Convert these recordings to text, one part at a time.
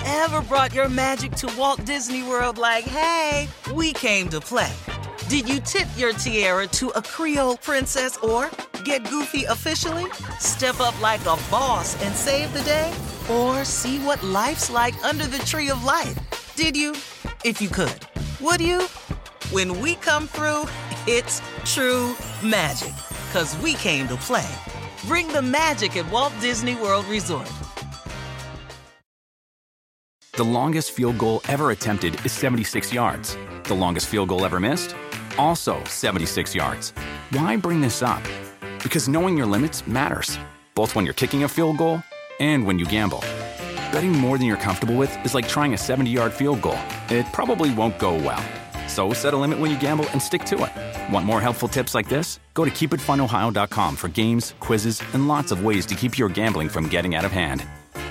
ever brought your magic to Walt Disney World like, hey, we came to play? Did you tip your tiara to a Creole princess or get goofy officially? Step up like a boss and save the day? Or see what life's like under the tree of life? Did you? If you could. Would you? When we come through, it's true magic. 'Cause we came to play. Bring the magic at Walt Disney World Resort. The longest field goal ever attempted is 76 yards. The longest field goal ever missed? Also 76 yards. Why bring this up? Because knowing your limits matters, both when you're kicking a field goal and when you gamble. Betting more than you're comfortable with is like trying a 70-yard field goal. It probably won't go well. So set a limit when you gamble and stick to it. Want more helpful tips like this? Go to keepitfunohio.com for games, quizzes, and lots of ways to keep your gambling from getting out of hand.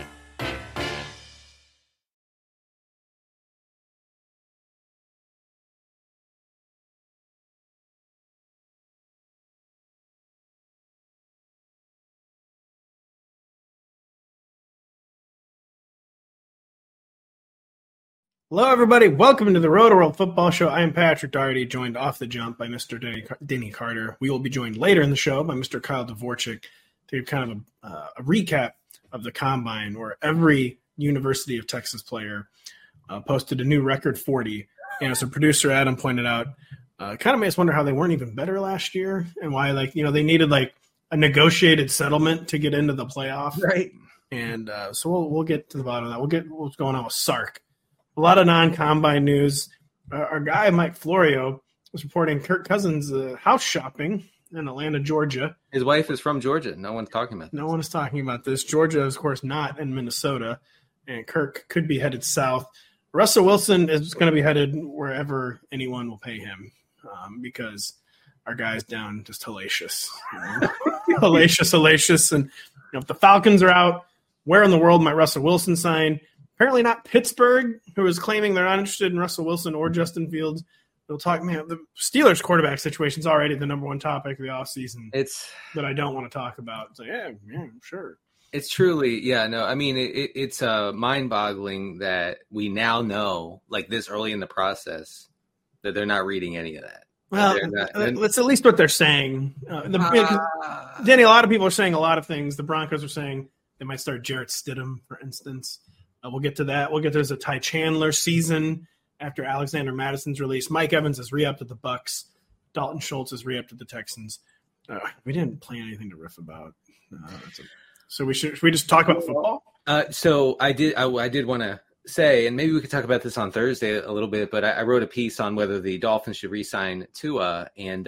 Hello, everybody. Welcome to the Roto-World Football Show. I am Patrick Daugherty, joined off the jump by Mr. Denny Carter. We will be joined later in the show by Mr. Kyle Dvorchak to give kind of a recap of the Combine, where every University of Texas player posted a new record 40. And as our producer Adam pointed out, kind of made us wonder how they weren't even better last year and why, they needed a negotiated settlement to get into the playoff. Right. And so we'll get to the bottom of that. We'll get what's going on with Sark. A lot of non-combine news. Our guy, Mike Florio, was reporting Kirk Cousins house shopping in Atlanta, Georgia. His wife is from Georgia. No one's talking about this. No one is talking about this. Georgia is, of course, not in Minnesota, and Kirk could be headed south. Russell Wilson is going to be headed wherever anyone will pay him because our guy's down just hellacious. Hellacious. And if the Falcons are out, where in the world might Russell Wilson sign? Apparently not Pittsburgh, who is claiming they're not interested in Russell Wilson or Justin Fields. They'll talk, man, the Steelers quarterback situation is already the number one topic of the offseason. It's that I don't want to talk about. It's yeah, sure. It's truly, it's mind-boggling that we now know, this early in the process, that they're not reading any of that. Well, that's at least what they're saying. Danny, a lot of people are saying a lot of things. The Broncos are saying they might start Jarrett Stidham, for instance. We'll get to that. There's a Ty Chandler season after Alexander Madison's release. Mike Evans is re-upped to the Bucks. Dalton Schultz is re-upped to the Texans. We didn't plan anything to riff about. So should we just talk about football? So I did want to say, and maybe we could talk about this on Thursday a little bit, but I wrote a piece on whether the Dolphins should re-sign Tua, and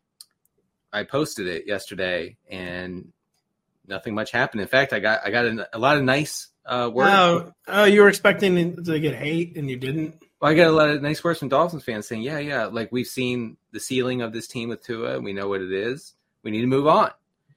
I posted it yesterday, and nothing much happened. In fact, I got a lot of nice words. Oh, you were expecting to get hate and you didn't? Well, I got a lot of nice words from Dolphins fans saying, yeah, we've seen the ceiling of this team with Tua. We know what it is. We need to move on.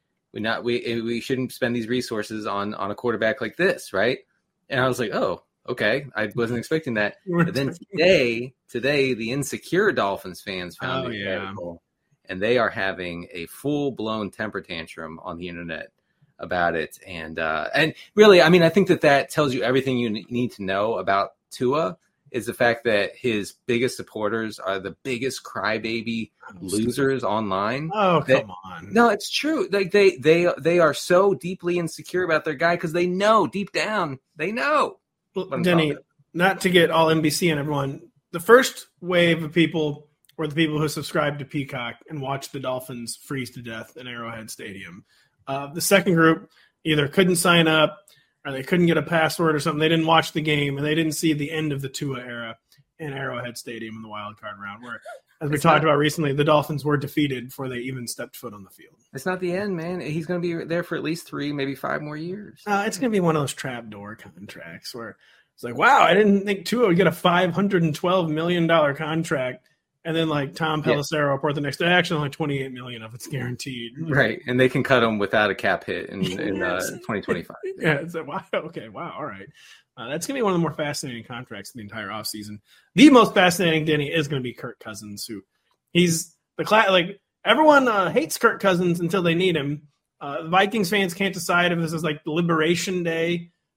We shouldn't spend these resources on a quarterback like this, right? And I was like, oh, okay. I wasn't expecting that. But then today, the insecure Dolphins fans found it incredible, and they are having a full-blown temper tantrum on the internet about it. And really, I think that tells you everything you need to know about Tua, is the fact that his biggest supporters are the biggest crybaby losers online. Oh, come on. No, it's true. They are so deeply insecure about their guy because they know deep down, they know. Well, Denny, not to get all NBC and everyone, the first wave of people were the people who subscribed to Peacock and watched the Dolphins freeze to death in Arrowhead Stadium. The second group either couldn't sign up or they couldn't get a password or something. They didn't watch the game, and they didn't see the end of the Tua era in Arrowhead Stadium in the wild card round, where, as we talked about recently, the Dolphins were defeated before they even stepped foot on the field. It's not the end, man. He's going to be there for at least 3, maybe 5 more years. It's going to be one of those trapdoor contracts where it's like, wow, I didn't think Tua would get a $512 million contract. And then, Tom Pelissero report the next day, actually only $28 million of it's guaranteed. Right, and they can cut him without a cap hit in 2025. Yeah, it's like, wow, okay, wow, all right. That's going to be one of the more fascinating contracts in the entire offseason. The most fascinating, Denny, is going to be Kirk Cousins, who he's the everyone hates Kirk Cousins until they need him. The Vikings fans can't decide if this is Liberation Day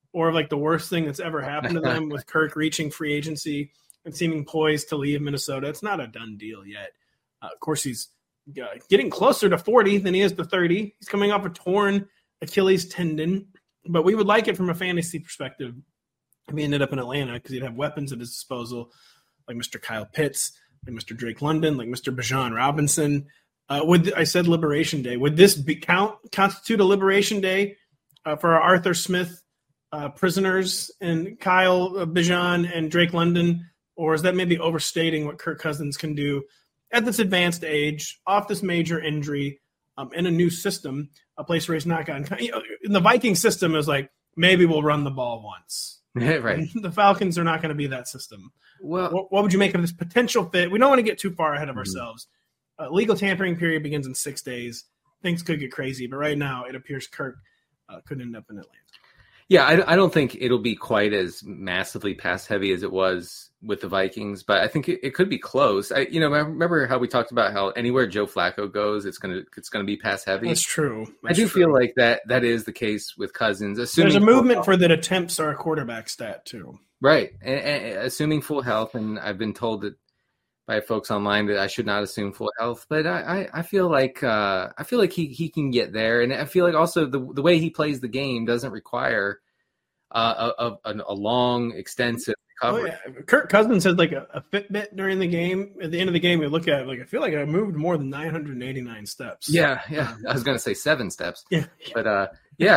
or like the worst thing that's ever happened to them with Kirk reaching free agency and seeming poised to leave Minnesota. It's not a done deal yet. Of course, he's getting closer to 40 than he is to 30. He's coming off a torn Achilles tendon, but we would like it from a fantasy perspective if he ended up in Atlanta because he'd have weapons at his disposal like Mr. Kyle Pitts, like Mr. Drake London, like Mr. Bijan Robinson. I said Liberation Day. Would this constitute a Liberation Day for our Arthur Smith prisoners and Kyle Bijan and Drake London? Or is that maybe overstating what Kirk Cousins can do at this advanced age, off this major injury, in a new system, a place where he's not gotten – in the Viking system is like, maybe we'll run the ball once. Right. And the Falcons are not going to be that system. Well, what would you make of this potential fit? We don't want to get too far ahead of ourselves. Legal tampering period begins in 6 days. Things could get crazy, but right now it appears Kirk could end up in Atlanta. Yeah, I don't think it'll be quite as massively pass heavy as it was with the Vikings, but I think it could be close. I remember how we talked about how anywhere Joe Flacco goes, it's gonna be pass heavy. That's true. I do feel like that is the case with Cousins. There's a movement for that attempts are a quarterback stat too. Right, and assuming full health, and I've been told that by folks online that I should not assume full health, but I feel like he can get there, and I feel like also the way he plays the game doesn't require a long, extensive recovery. Oh, yeah. Kirk Cousins had like a Fitbit during the game. At the end of the game, we look at it like I feel like I moved more than 989 steps. Yeah. I was gonna say 7 steps. Yeah, but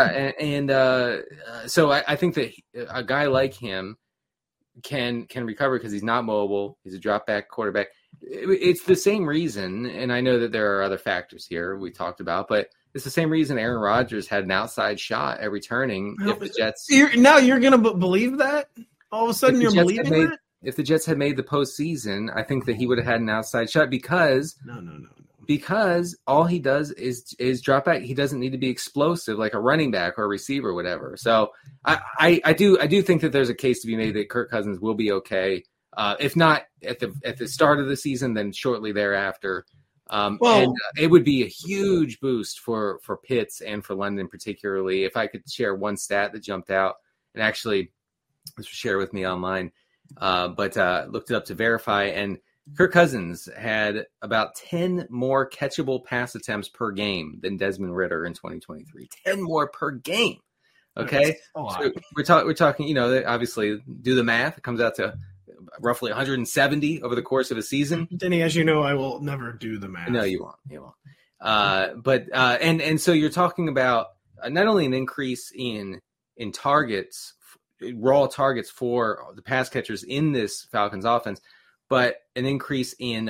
so I think that a guy like him can recover because he's not mobile. He's a drop back quarterback. It's the same reason, and I know that there are other factors here we talked about, but it's the same reason Aaron Rodgers had an outside shot at returning if the Jets. You're going to believe that? All of a sudden you're believing that? If the Jets had made the postseason, I think that he would have had an outside shot because No. Because all he does is drop back. He doesn't need to be explosive like a running back or a receiver or whatever. So I do think that there's a case to be made that Kirk Cousins will be okay. If not at the start of the season, then shortly thereafter. And it would be a huge boost for Pitts and for London particularly. If I could share one stat that jumped out, and actually this was shared with me online, but looked it up to verify, and Kirk Cousins had about 10 more catchable pass attempts per game than Desmond Ridder in 2023. 10 more per game. Okay, so we're talking. Obviously, do the math. It comes out to roughly 170 over the course of a season. Denny, as you know, I will never do the math. No, you won't. And so you're talking about not only an increase in targets, raw targets for the pass catchers in this Falcons offense, but an increase in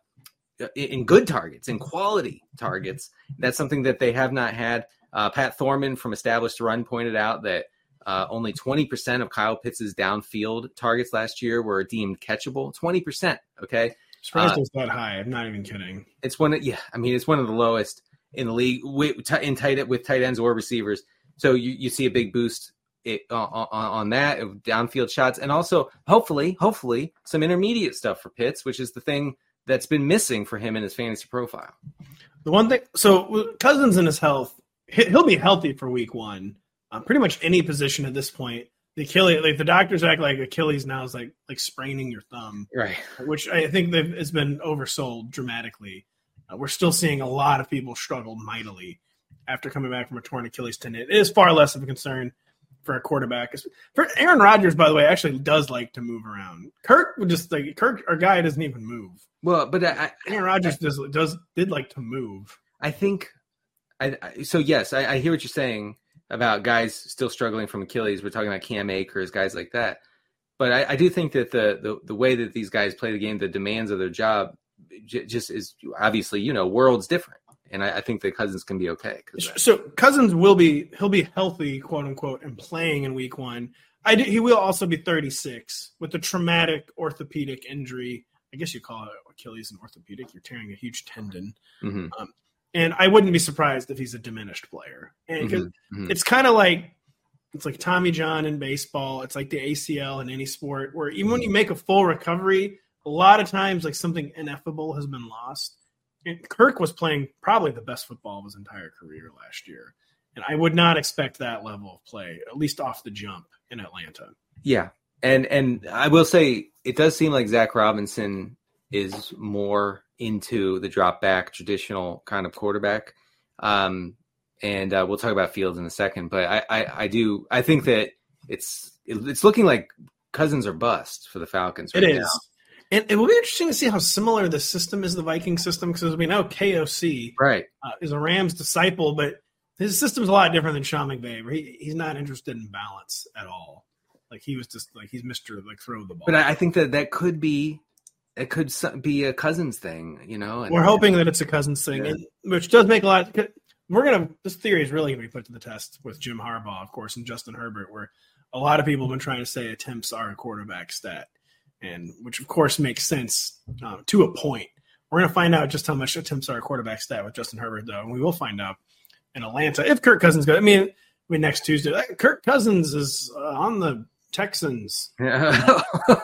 good targets, in quality targets. That's something that they have not had. Pat Thorman from Established Run pointed out that only 20% of Kyle Pitts' downfield targets last year were deemed catchable. 20%. Okay. Surprised it's that high. I'm not even kidding. It's one of the lowest in the league with tight ends or receivers. So you see a big boost on that of downfield shots, and also hopefully some intermediate stuff for Pitts, which is the thing that's been missing for him in his fantasy profile. The one thing, so Cousins and his health, he'll be healthy for week 1. Pretty much any position at this point. The Achilles, like the doctors act like Achilles now is like spraining your thumb, right? Which I think has been oversold dramatically. We're still seeing a lot of people struggle mightily after coming back from a torn Achilles tendon. It is far less of a concern for a quarterback. For Aaron Rodgers, by the way, actually does like to move around. Kirk, our guy doesn't even move. Well, but Aaron Rodgers did like to move. I think. So yes, I hear what you're saying about guys still struggling from Achilles. We're talking about Cam Akers, guys like that. But I do think that the way that these guys play the game, the demands of their job, just is obviously worlds different. And I think that Cousins can be okay. So Cousins he'll be healthy, quote unquote, and playing in week 1. He will also be 36 with a traumatic orthopedic injury. I guess you call it Achilles and orthopedic. You're tearing a huge tendon. Mm-hmm. And I wouldn't be surprised if he's a diminished player. And it's kind of like Tommy John in baseball. It's like the ACL in any sport, where even when you make a full recovery, a lot of times like something ineffable has been lost. And Kirk was playing probably the best football of his entire career last year. And I would not expect that level of play, at least off the jump in Atlanta. Yeah. And I will say it does seem like Zach Robinson is more into the drop back, traditional kind of quarterback. And we'll talk about Fields in a second, but I think that it's looking like Cousins are bust for the Falcons. Right it is. Now. And it will be interesting to see how similar the system is, the Viking system, because we know KOC is a Rams disciple, but his system's a lot different than Sean McVay. He's not interested in balance at all. Like he was just like he's Mr. like throw the ball. But I think that could be a Cousins thing, you know. And we're hoping that it's a Cousins thing, and, which does make a lot. This theory is really going to be put to the test with Jim Harbaugh, of course, and Justin Herbert, where a lot of people have been trying to say attempts are a quarterback stat, and which of course makes sense to a point. We're going to find out just how much attempts are a quarterback stat with Justin Herbert, though, and we will find out in Atlanta if Kirk Cousins goes. I mean next Tuesday, Kirk Cousins is on the Texans. Yeah.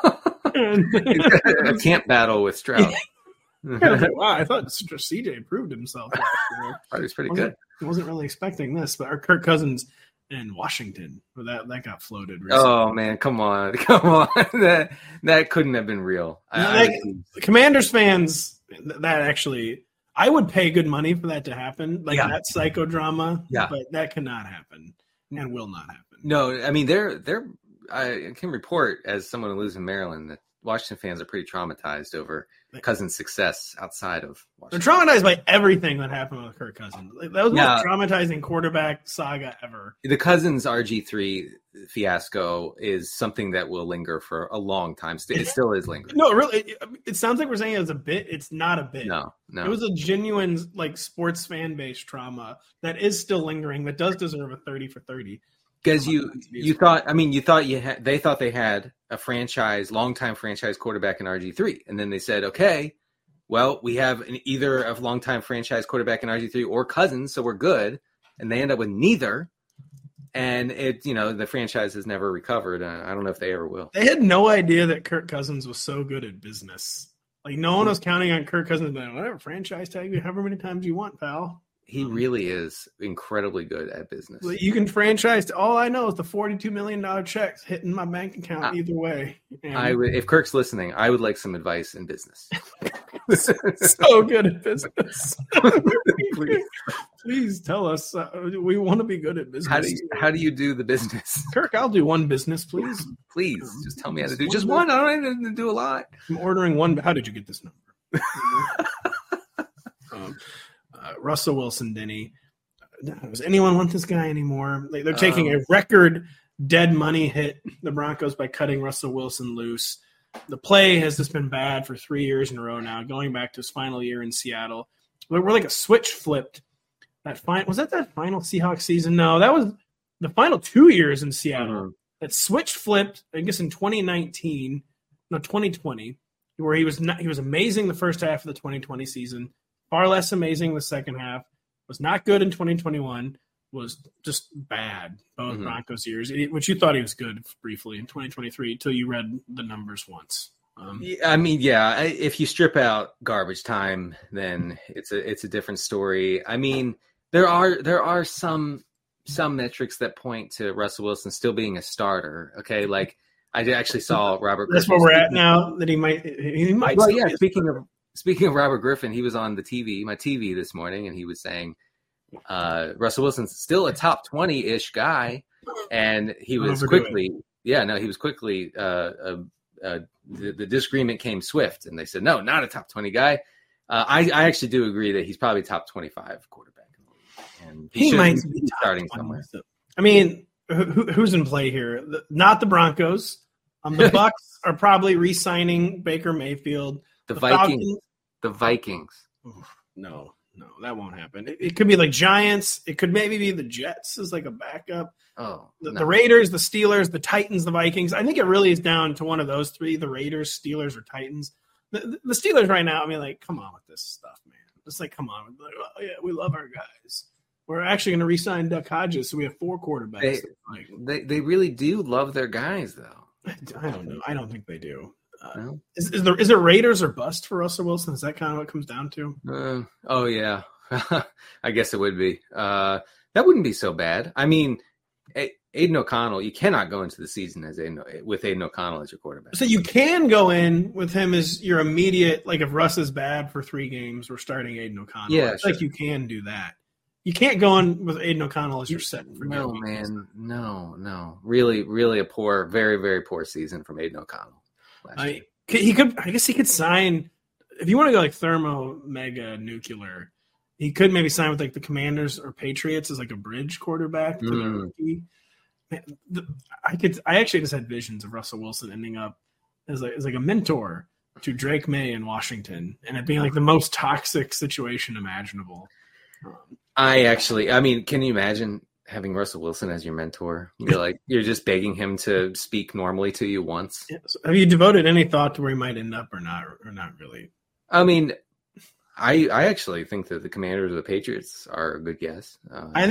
A camp battle with Stroud. Wow, I thought CJ proved himself. He was pretty good. I wasn't really expecting this, but our Kirk Cousins in Washington, that got floated recently. Oh man, come on. that couldn't have been real. Commanders fans, that actually, I would pay good money for that to happen, that psychodrama. Yeah, but that cannot happen and will not happen. No, I mean I can report as someone who lives in Maryland that Washington fans are pretty traumatized over Cousins' success outside of Washington. They're traumatized by everything that happened with Kirk Cousins. That was the most traumatizing quarterback saga ever. The Cousins RG3 fiasco is something that will linger for a long time. It still is lingering. No, really, it sounds like we're saying it was a bit. It's not a bit. No. It was a genuine sports fan base trauma that is still lingering. That does deserve a 30 for 30. Because they thought they had a longtime franchise quarterback in RG3, and then they said, okay, well, we have either a longtime franchise quarterback in RG3 or Cousins, so we're good, and they end up with neither, and the franchise has never recovered. I don't know if they ever will. They had no idea that Kirk Cousins was so good at business. Like no one was counting on Kirk Cousins. Whatever, franchise tag you however many times you want, pal. He really is incredibly good at business. You can franchise. All I know is the $42 million checks hitting my bank account either way. If Kirk's listening, I would like some advice in business. So good at business. Please tell us. We want to be good at business. How do you do the business? Kirk, I'll do one business, please. Please, just tell me how to do just one. I don't need to do a lot. I'm ordering one. How did you get this number? Russell Wilson, Denny. Does anyone want this guy anymore? They're taking a record dead money hit, the Broncos, by cutting Russell Wilson loose. The play has just been bad for 3 years in a row now, going back to his final year in Seattle. We're like a switch flipped. Was that final Seahawks season? No, that was the final 2 years in Seattle. Mm-hmm. That switch flipped, I guess, in 2020, where he was amazing the first half of the 2020 season. Far less amazing the second half. Was not good in 2021. Was just bad both Broncos years, which you thought he was good briefly in 2023 until you read the numbers once. If you strip out garbage time, then it's a different story. I mean, there are some metrics that point to Russell Wilson still being a starter. Okay, like I actually saw Robert. That's where we're at now. That he might. Well, yeah. Speaking of Robert Griffin, he was on my TV this morning, and he was saying Russell Wilson's still a top 20-ish guy, and he was quickly. The disagreement came swift, and they said no, not a top 20 guy. I actually do agree that he's probably top 25 quarterback, and he might be starting somewhere. I mean, who's in play here? Not the Broncos. The Bucks are probably re-signing Baker Mayfield. The Vikings. No, that won't happen. It could be like Giants. It could maybe be the Jets as like a backup. The Raiders, the Steelers, the Titans, the Vikings. I think it really is down to one of those three: the Raiders, Steelers, or Titans. The Steelers right now. I mean, like, come on with this stuff, man. It's like, come on. Like, oh, yeah, we love our guys. We're actually going to re-sign Duck Hodges, so we have 4 quarterbacks. They really do love their guys, though. I don't know. I don't think they do. Is it Raiders or bust for Russell Wilson? Is that kind of what it comes down to? Oh yeah, I guess it would be. That wouldn't be so bad. I mean, Aiden O'Connell, you cannot go into the season with Aiden O'Connell as your quarterback. So you can go in with him as your immediate, like if Russ is bad for 3 games, we're starting Aiden O'Connell. Yeah, sure. Like you can do that. You can't go in with Aiden O'Connell as your set for no, man. No. Really, really a poor, very, very poor season from Aiden O'Connell last year. I guess he could sign, if you want to go like thermo, mega, nuclear, he could maybe sign with like the Commanders or Patriots as like a bridge quarterback to their rookie. Man, I actually just had visions of Russell Wilson ending up as like a mentor to Drake May in Washington, and it being like the most toxic situation imaginable. Can you imagine having Russell Wilson as your mentor? You're just begging him to speak normally to you once. Yeah, so have you devoted any thought to where he might end up or not really? I mean, I actually think that the Commanders or the Patriots are a good guess. I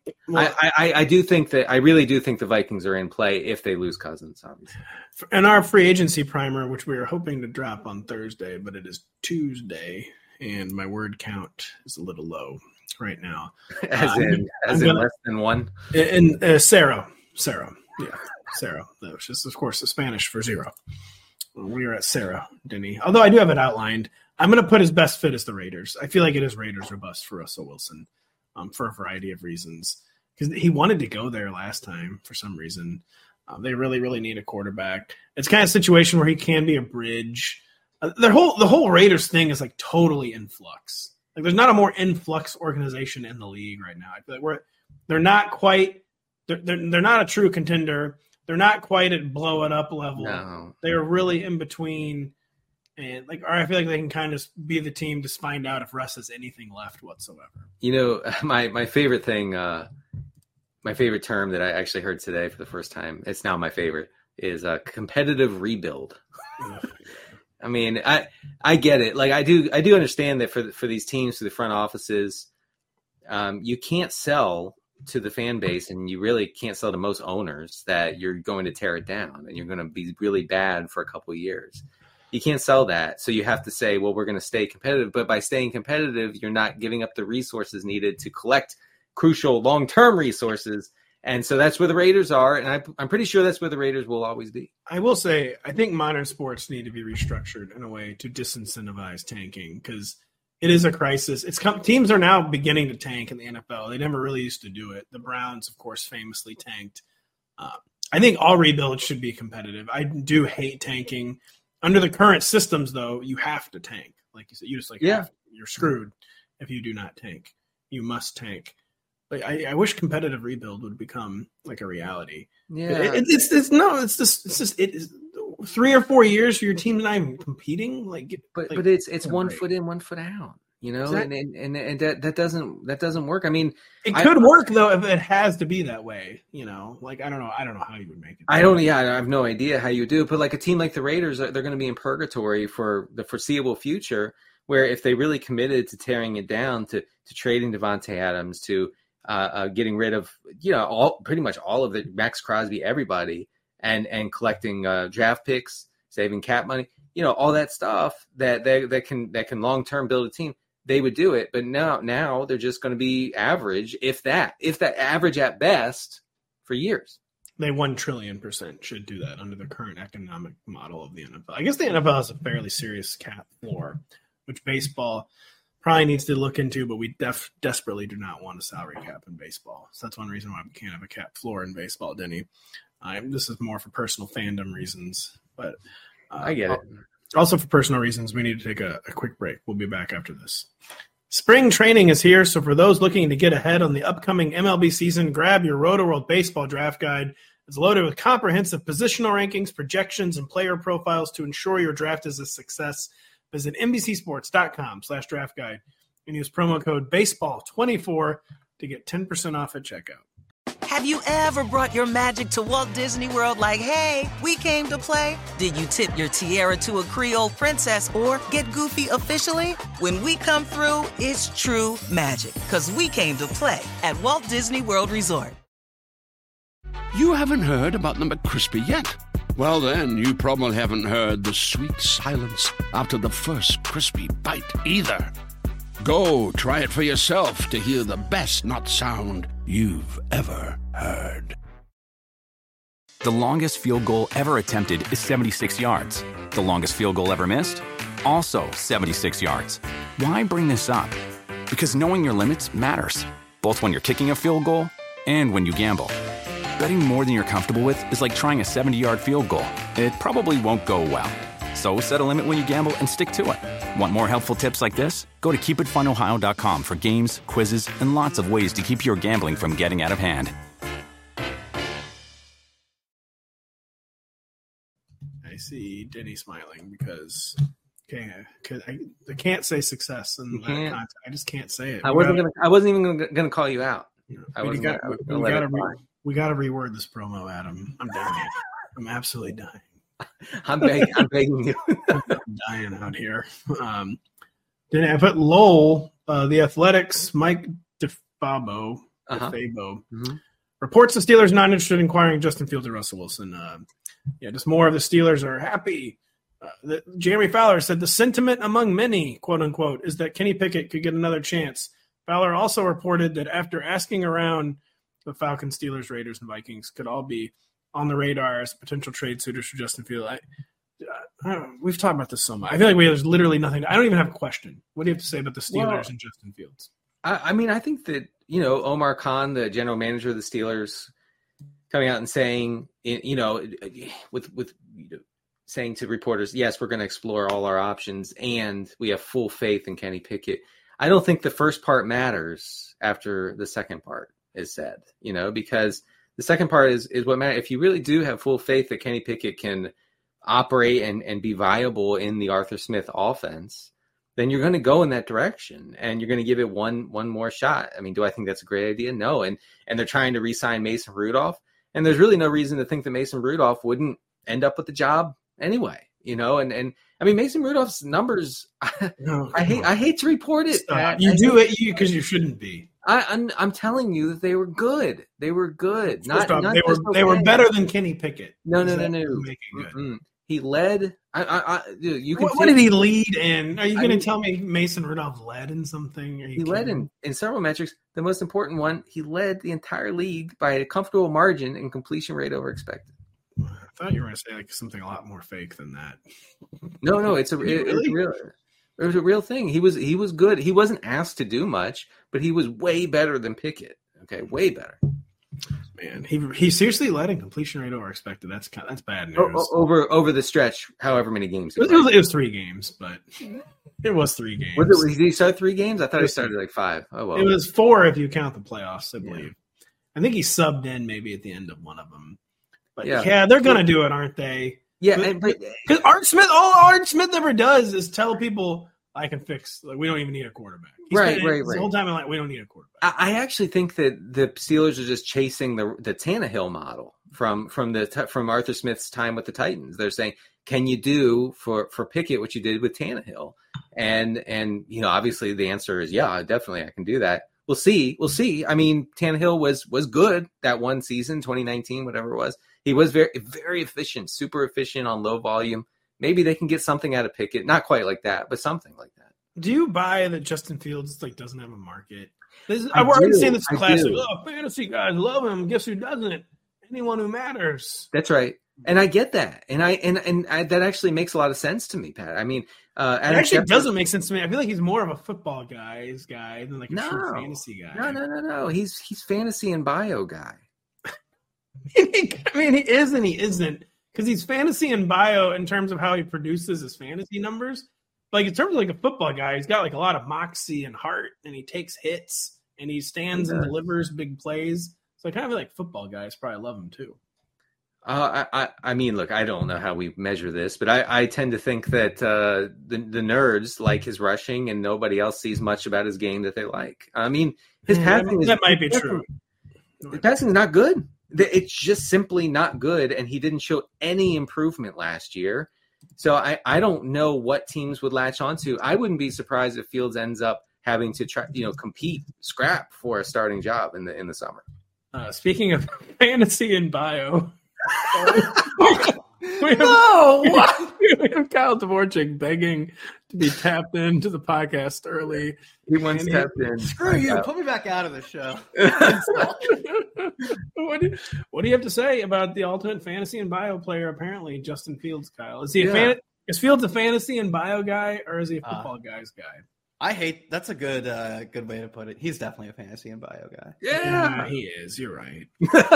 really do think the Vikings are in play if they lose Cousins, obviously. In our free agency primer, which we are hoping to drop on Thursday, but it is Tuesday, and my word count is a little low right now. As in less than 1? And Sarah. Yeah, Sarah. Which is, of course, the Spanish for 0. We are at Sarah, Denny. Although I do have it outlined. I'm going to put his best fit as the Raiders. I feel like it is Raiders or bust for Russell Wilson for a variety of reasons. Because he wanted to go there last time for some reason. They really, really need a quarterback. It's kind of a situation where he can be a bridge. The whole Raiders thing is like totally in flux. Like there's not a more influx organization in the league right now. I feel like they're not quite they're not a true contender. They're not quite at blow it up level. No. They're really in between. And I feel like they can kind of be the team to find out if Russ has anything left whatsoever. You know, my favorite thing, my favorite term that I actually heard today for the first time, it's now my favorite, is a competitive rebuild. I mean, I get it. Like I do understand that for these teams, for the front offices, you can't sell to the fan base, and you really can't sell to most owners that you're going to tear it down and you're going to be really bad for a couple of years. You can't sell that. So you have to say, well, we're going to stay competitive. But by staying competitive, you're not giving up the resources needed to collect crucial long-term resources. And so that's where the Raiders are. And I'm pretty sure that's where the Raiders will always be. I will say, I think modern sports need to be restructured in a way to disincentivize tanking because it is a crisis. Teams are now beginning to tank in the NFL. They never really used to do it. The Browns, of course, famously tanked. I think all rebuilds should be competitive. I do hate tanking. Under the current systems, though, you have to tank. Like you said, you're screwed if you do not tank. You must tank. But I wish competitive rebuild would become like a reality. Yeah, it's just 3 or 4 years for your team not even competing. But it's 1 foot in, 1 foot out. You know, exactly. and that doesn't work. I mean, it could work though if it has to be that way. You know, like I don't know how you would make it. I have no idea how you would do it. But like a team like the Raiders, they're going to be in purgatory for the foreseeable future. Where if they really committed to tearing it down, to trading Devontae Adams, to getting rid of pretty much all of the Max Crosby, everybody, and collecting draft picks, saving cap money, all that stuff that can long term build a team. They would do it, but now they're just going to be average, if that average at best, for years. They 1 trillion% should do that under the current economic model of the NFL. I guess the NFL has a fairly serious cap floor, which baseball probably needs to look into, but we desperately do not want a salary cap in baseball. So that's one reason why we can't have a cap floor in baseball, Denny. This is more for personal fandom reasons, but I get it. Also, for personal reasons, we need to take a quick break. We'll be back after this. Spring training is here, so for those looking to get ahead on the upcoming MLB season, grab your Roto-World Baseball Draft Guide. It's loaded with comprehensive positional rankings, projections, and player profiles to ensure your draft is a success. Visit NBCSports.com/draft guide and use promo code BASEBALL24 to get 10% off at checkout. Have you ever brought your magic to Walt Disney World like, hey, we came to play? Did you tip your tiara to a Creole princess or get goofy officially? When we come through, it's true magic because we came to play at Walt Disney World Resort. You haven't heard about the McCrispy yet? Well, then, you probably haven't heard the sweet silence after the first crispy bite either. Go try it for yourself to hear the best nut sound you've ever heard. The longest field goal ever attempted is 76 yards. The longest field goal ever missed? Also 76 yards. Why bring this up? Because knowing your limits matters, both when you're kicking a field goal and when you gamble. Betting more than you're comfortable with is like trying a 70-yard field goal. It probably won't go well. So set a limit when you gamble and stick to it. Want more helpful tips like this? Go to keepitfunohio.com for games, quizzes, and lots of ways to keep your gambling from getting out of hand. I see Denny smiling because I can't say success in that context. I just can't say it. I wasn't even gonna call you out. We got to reword this promo, Adam. I'm dying. I'm absolutely dying. I'm begging you. I'm dying out here. Then I put Lowell, the Athletics, Mike DeFabo, reports the Steelers not interested in acquiring Justin Fields or Russell Wilson. Just more of the Steelers are happy. Jeremy Fowler said the sentiment among many, quote unquote, is that Kenny Pickett could get another chance. Fowler also reported that after asking around, the Falcons, Steelers, Raiders, and Vikings could all be on the radar as potential trade suitors for Justin Fields. We've talked about this so much. I feel like there's literally nothing. I don't even have a question. What do you have to say about the Steelers and Justin Fields? I think that, Omar Khan, the general manager of the Steelers, coming out and saying, saying to reporters, yes, we're going to explore all our options and we have full faith in Kenny Pickett. I don't think the first part matters after the second part is said, because the second part is what matters. If you really do have full faith that Kenny Pickett can operate and be viable in the Arthur Smith offense, then you're going to go in that direction and you're going to give it one more shot. I mean, do I think that's a great idea? No. And they're trying to re-sign Mason Rudolph. And there's really no reason to think that Mason Rudolph wouldn't end up with the job anyway, and I mean, Mason Rudolph's numbers, I hate to report it. You do it because you shouldn't be. I'm telling you that they were good. They were good. They were better than Kenny Pickett. No. He led. What did he lead in? Are you going to tell me Mason Rudolph led in something? He led in several metrics. The most important one, he led the entire league by a comfortable margin in completion rate over expected. I thought you were going to say like something a lot more fake than that. No, it's a real thing. He was good. He wasn't asked to do much, but he was way better than Pickett. Okay, way better. Man, he seriously led in completion rate over expected. That's bad news. Over the stretch, however many games. It was 3 games, but it was 3 games. Did he start 3 games? I thought he started like 5. Oh well. It was 4 if you count the playoffs, I believe. I think he subbed in maybe at the end of one of them. But they're gonna do it, aren't they? Yeah, because Art Smith, all Art Smith ever does is tell people, "I can fix. Like, we don't even need a quarterback." Right. The whole time I'm like, "We don't need a quarterback." I actually think that the Steelers are just chasing the Tannehill model from Arthur Smith's time with the Titans. They're saying, "Can you do for Pickett what you did with Tannehill?" And obviously the answer is yeah, definitely I can do that. We'll see. I mean, Tannehill was good that one season, 2019, whatever it was. He was very, very efficient, super efficient on low volume. Maybe they can get something out of Pickett. Not quite like that, but something like that. Do you buy that Justin Fields doesn't have a market? I've already seen this classic. Oh, fantasy guys love him. Guess who doesn't? Anyone who matters. That's right. And I get that. And I that actually makes a lot of sense to me, Pat. I mean, it actually doesn't make sense to me. I feel like he's more of a football guy than like a true fantasy guy. No. He's fantasy and bio guy. I mean, he is and he isn't, because he's fantasy and bio in terms of how he produces his fantasy numbers. Like in terms of like a football guy, he's got like a lot of moxie and heart, and he takes hits and he stands and delivers big plays. So I kind of feel like football guys probably love him too. I mean, look, I don't know how we measure this, but I tend to think that the nerds like his rushing, and nobody else sees much about his game that they like. I mean, his passing that might be true. His passing is not good. It's just simply not good, and he didn't show any improvement last year. So I don't know what teams would latch onto. I wouldn't be surprised if Fields ends up having to try, scrap for a starting job in the summer. Speaking of fantasy and bio, we We have Kyle Dvorak begging to be tapped into the podcast early. He wants tapped in. Screw you. Put me back out of the show. What do you have to say about the ultimate fantasy and bio player, apparently, Justin Fields, Kyle? Is he is Fields a fantasy and bio guy, or is he a football guy's guy? I hate – that's a good way to put it. He's definitely a fantasy and bio guy. Yeah, he is. You're right.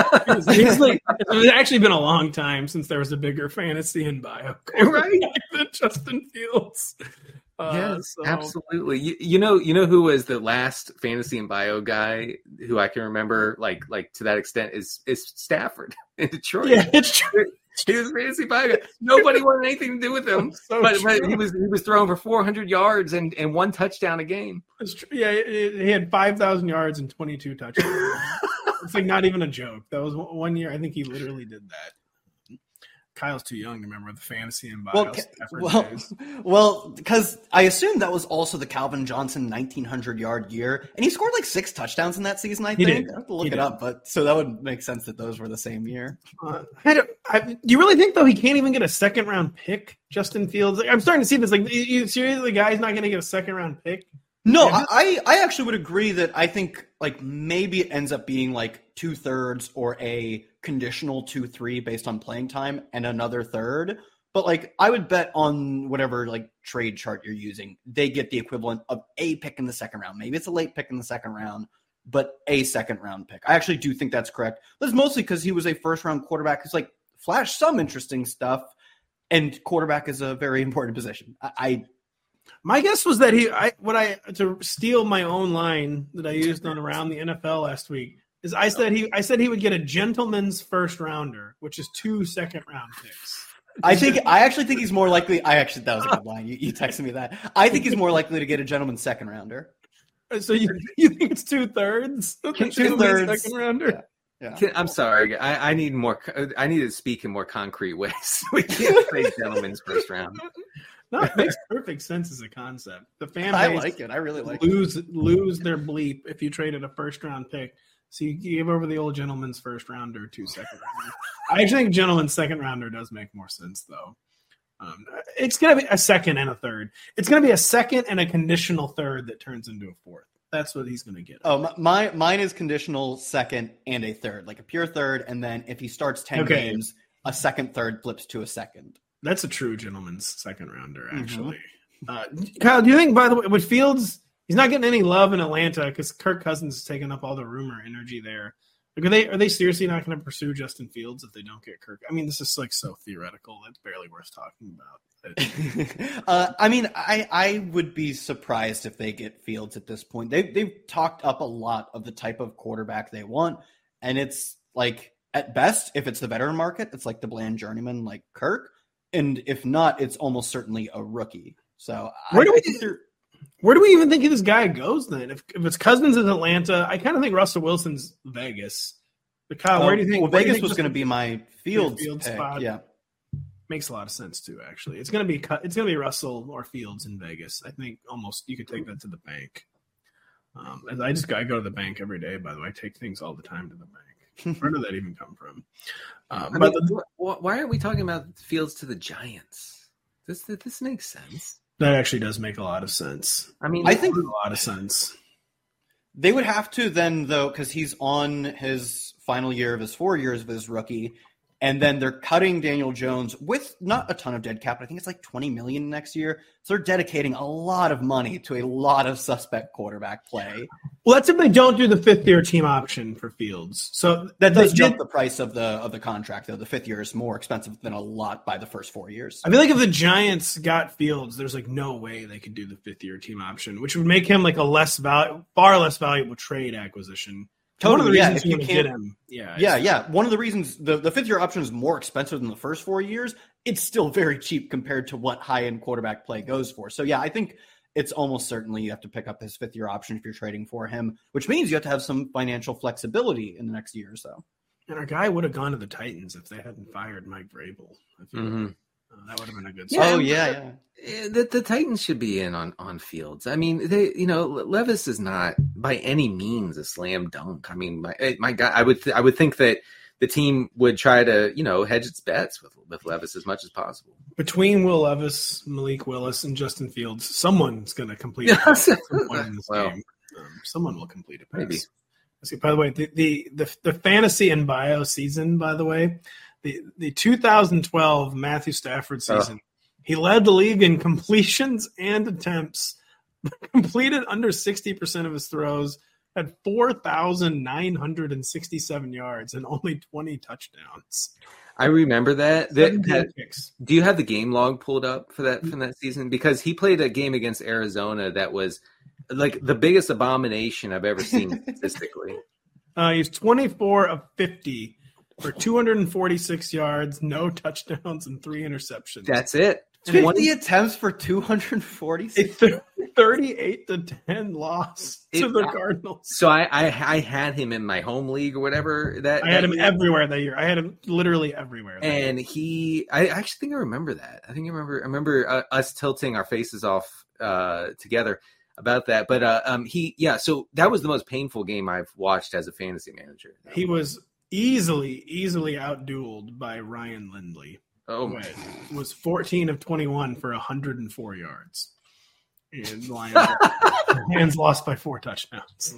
It's actually been a long time since there was a bigger fantasy and bio guy than Justin Fields. Yes, absolutely. You know who was the last fantasy and bio guy who I can remember like to that extent is Stafford in Detroit. Yeah, it's true. He was fantasy bio guy. Nobody wanted anything to do with him. But he was throwing for 400 yards and one touchdown a game. It's true. Yeah, he had 5,000 yards and 22 touchdowns. It's like not even a joke. That was one year. I think he literally did that. Kyle's too young to remember the fantasy and bio. Well, because I assumed that was also the Calvin Johnson 1,900-yard year, and he scored like 6 touchdowns in that season. I think I have to look it up, but so that would make sense that those were the same year. Do you really think though he can't even get a second-round pick, Justin Fields? Like, I'm starting to see this. Like, seriously, the guy's not going to get a second-round pick? No, I actually would agree that I think like maybe it ends up being like 2/3 or a conditional 2-3 based on playing time and another third. But like I would bet on whatever like trade chart you're using, they get the equivalent of a pick in the second round. Maybe it's a late pick in the second round, but a second round pick. I actually do think that's correct. That's mostly because he was a first round quarterback who's like flashed some interesting stuff, and quarterback is a very important position. My guess was that to steal my own line that I used on Around the NFL last week is I said he would get a gentleman's first rounder, which is 2 second-round picks. I actually think he's more likely. That was a good line. You texted me that. I think he's more likely to get a gentleman's second rounder. So you think it's 2/3? 2/3 second rounder. Yeah. I'm sorry. I need more. I need to speak in more concrete ways. We can't say gentleman's first round. No, it makes perfect sense as a concept. The fan base I like it. I really like it. Lose their bleep if you traded a first-round pick. So you give over the old gentleman's first rounder, 2 second rounders. I actually think gentleman's second rounder does make more sense, though. It's going to be a second and a third. It's going to be a second and a conditional third that turns into a fourth. That's what he's going to get. Oh, mine is conditional second and a third, like a pure third. And then if he starts 10 games, a second third flips to a second. That's a true gentleman's second rounder, actually. Kyle, do you think, by the way, with Fields, he's not getting any love in Atlanta because Kirk Cousins is taking up all the rumor energy there. Like, are they seriously not going to pursue Justin Fields if they don't get Kirk? I mean, this is like so theoretical. It's barely worth talking about. I mean, I would be surprised if they get Fields at this point. They've talked up a lot of the type of quarterback they want, and it's like at best, if it's the veteran market, it's like the bland journeyman like Kirk. And if not, it's almost certainly a rookie. So where do we even think this guy goes then? If it's Cousins in Atlanta, I kind of think Russell Wilson's Vegas. But Kyle, where do you think? Well, Vegas was going to be my Fields spot. Yeah, makes a lot of sense too. Actually, it's going to be Russell or Fields in Vegas. I think almost you could take that to the bank. I go to the bank every day. By the way, I take things all the time to the bank. Where did that even come from? Why aren't we talking about Fields to the Giants? This makes sense. That actually does make a lot of sense. I mean, I think a lot of sense. They would have to then, though, because he's on his final year of his 4 years of his rookie, and then they're cutting Daniel Jones with not a ton of dead cap. I think it's like $20 million next year. So they're dedicating a lot of money to a lot of suspect quarterback play. Well, that's if they don't do the fifth-year team option for Fields. So that does jump the price of the contract, though. The 5th year is more expensive than a lot by the first 4 years. I feel like if the Giants got Fields, there's like no way they could do the 5th-year team option, which would make him like a far less valuable trade acquisition. Totally, if you can't get him. Yeah. One of the reasons the 5th-year option is more expensive than the first 4 years, it's still very cheap compared to what high-end quarterback play goes for. So, yeah, I think it's almost certainly you have to pick up his 5th-year option if you're trading for him, which means you have to have some financial flexibility in the next year or so. And our guy would have gone to the Titans if they hadn't fired Mike Vrabel. That would have been a good start. Yeah. The Titans should be in on Fields. I mean, Levis is not by any means a slam dunk. I mean, my guy, I would think that the team would try to, hedge its bets with Levis as much as possible. Between Will Levis, Malik Willis, and Justin Fields, someone's going to complete a pass at some point in this game. Someone will complete a pass. Maybe. See, by the way, the fantasy and bio season, by the way, the 2012 Matthew Stafford season, he led the league in completions and attempts, completed under 60% of his throws, had 4,967 yards and only 20 touchdowns. I remember that. Picks. Do you have the game log pulled up for that from that season? Because he played a game against Arizona that was like the biggest abomination I've ever seen statistically. He's 24 of 50 for 246 yards, no touchdowns, and 3 interceptions. That's it. 50 attempts for 246. A 38-10 loss to the Cardinals. So I had him in my home league or whatever. I had him everywhere that year. I had him literally everywhere. And I actually think I remember that. I remember us tilting our faces off together about that. But so that was the most painful game I've watched as a fantasy manager. He was easily outdueled by Ryan Lindley. Was 14 of 21 for 104 yards. And Lions lost by 4 touchdowns.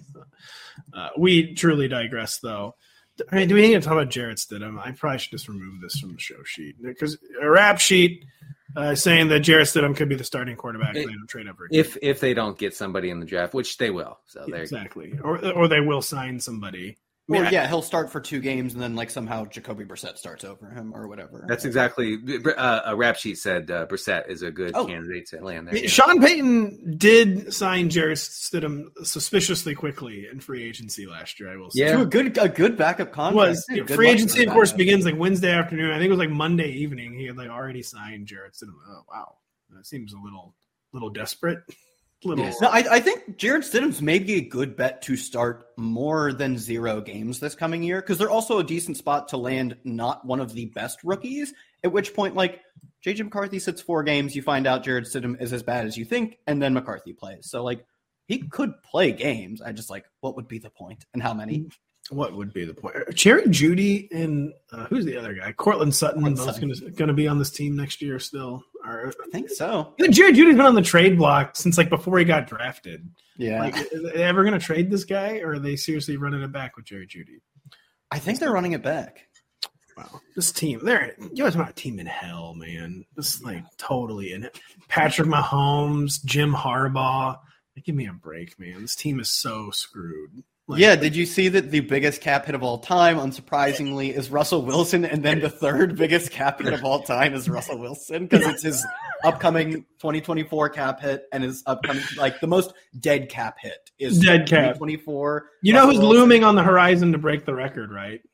We truly digress, though. I mean, do we need to talk about Jarrett Stidham? I probably should just remove this from the show sheet because a rap sheet saying that Jarrett Stidham could be the starting quarterback if they don't trade ever again. If they don't get somebody in the draft, which they will. So exactly, or they will sign somebody. He'll start for 2 games and then somehow Jacoby Brissett starts over him or whatever. That's exactly a rap sheet said Brissett is a good candidate to land there. Sean Payton did sign Jarrett Stidham suspiciously quickly in free agency last year. I will say, to a good backup contract. Free agency, of course, begins Wednesday afternoon. I think it was Monday evening. He had already signed Jarrett Stidham. Oh wow, that seems a little desperate. No, I think Jarrett Stidham's maybe a good bet to start more than 0 games this coming year because they're also a decent spot to land not one of the best rookies, at which point, J.J. McCarthy sits 4 games, you find out Jarrett Stidham is as bad as you think, and then McCarthy plays. So, he could play games. I just, what would be the point and how many? What would be the point? Jerry Jeudy and who's the other guy? Cortland Sutton. Both going to be on this team next year still. I think so. Jerry Judy's been on the trade block since before he got drafted. Yeah. Are they ever going to trade this guy, or are they seriously running it back with Jerry Jeudy? I think they're running it back. Wow, this team, you guys are a team in hell, man. This is totally in it. Patrick Mahomes, Jim Harbaugh. Give me a break, man. This team is so screwed. Did you see that the biggest cap hit of all time, unsurprisingly, is Russell Wilson, and then the third biggest cap hit of all time is Russell Wilson because it's his upcoming 2024 cap hit and his upcoming the most dead cap hit is dead cap 2024. You know who's looming on the horizon to break the record, right?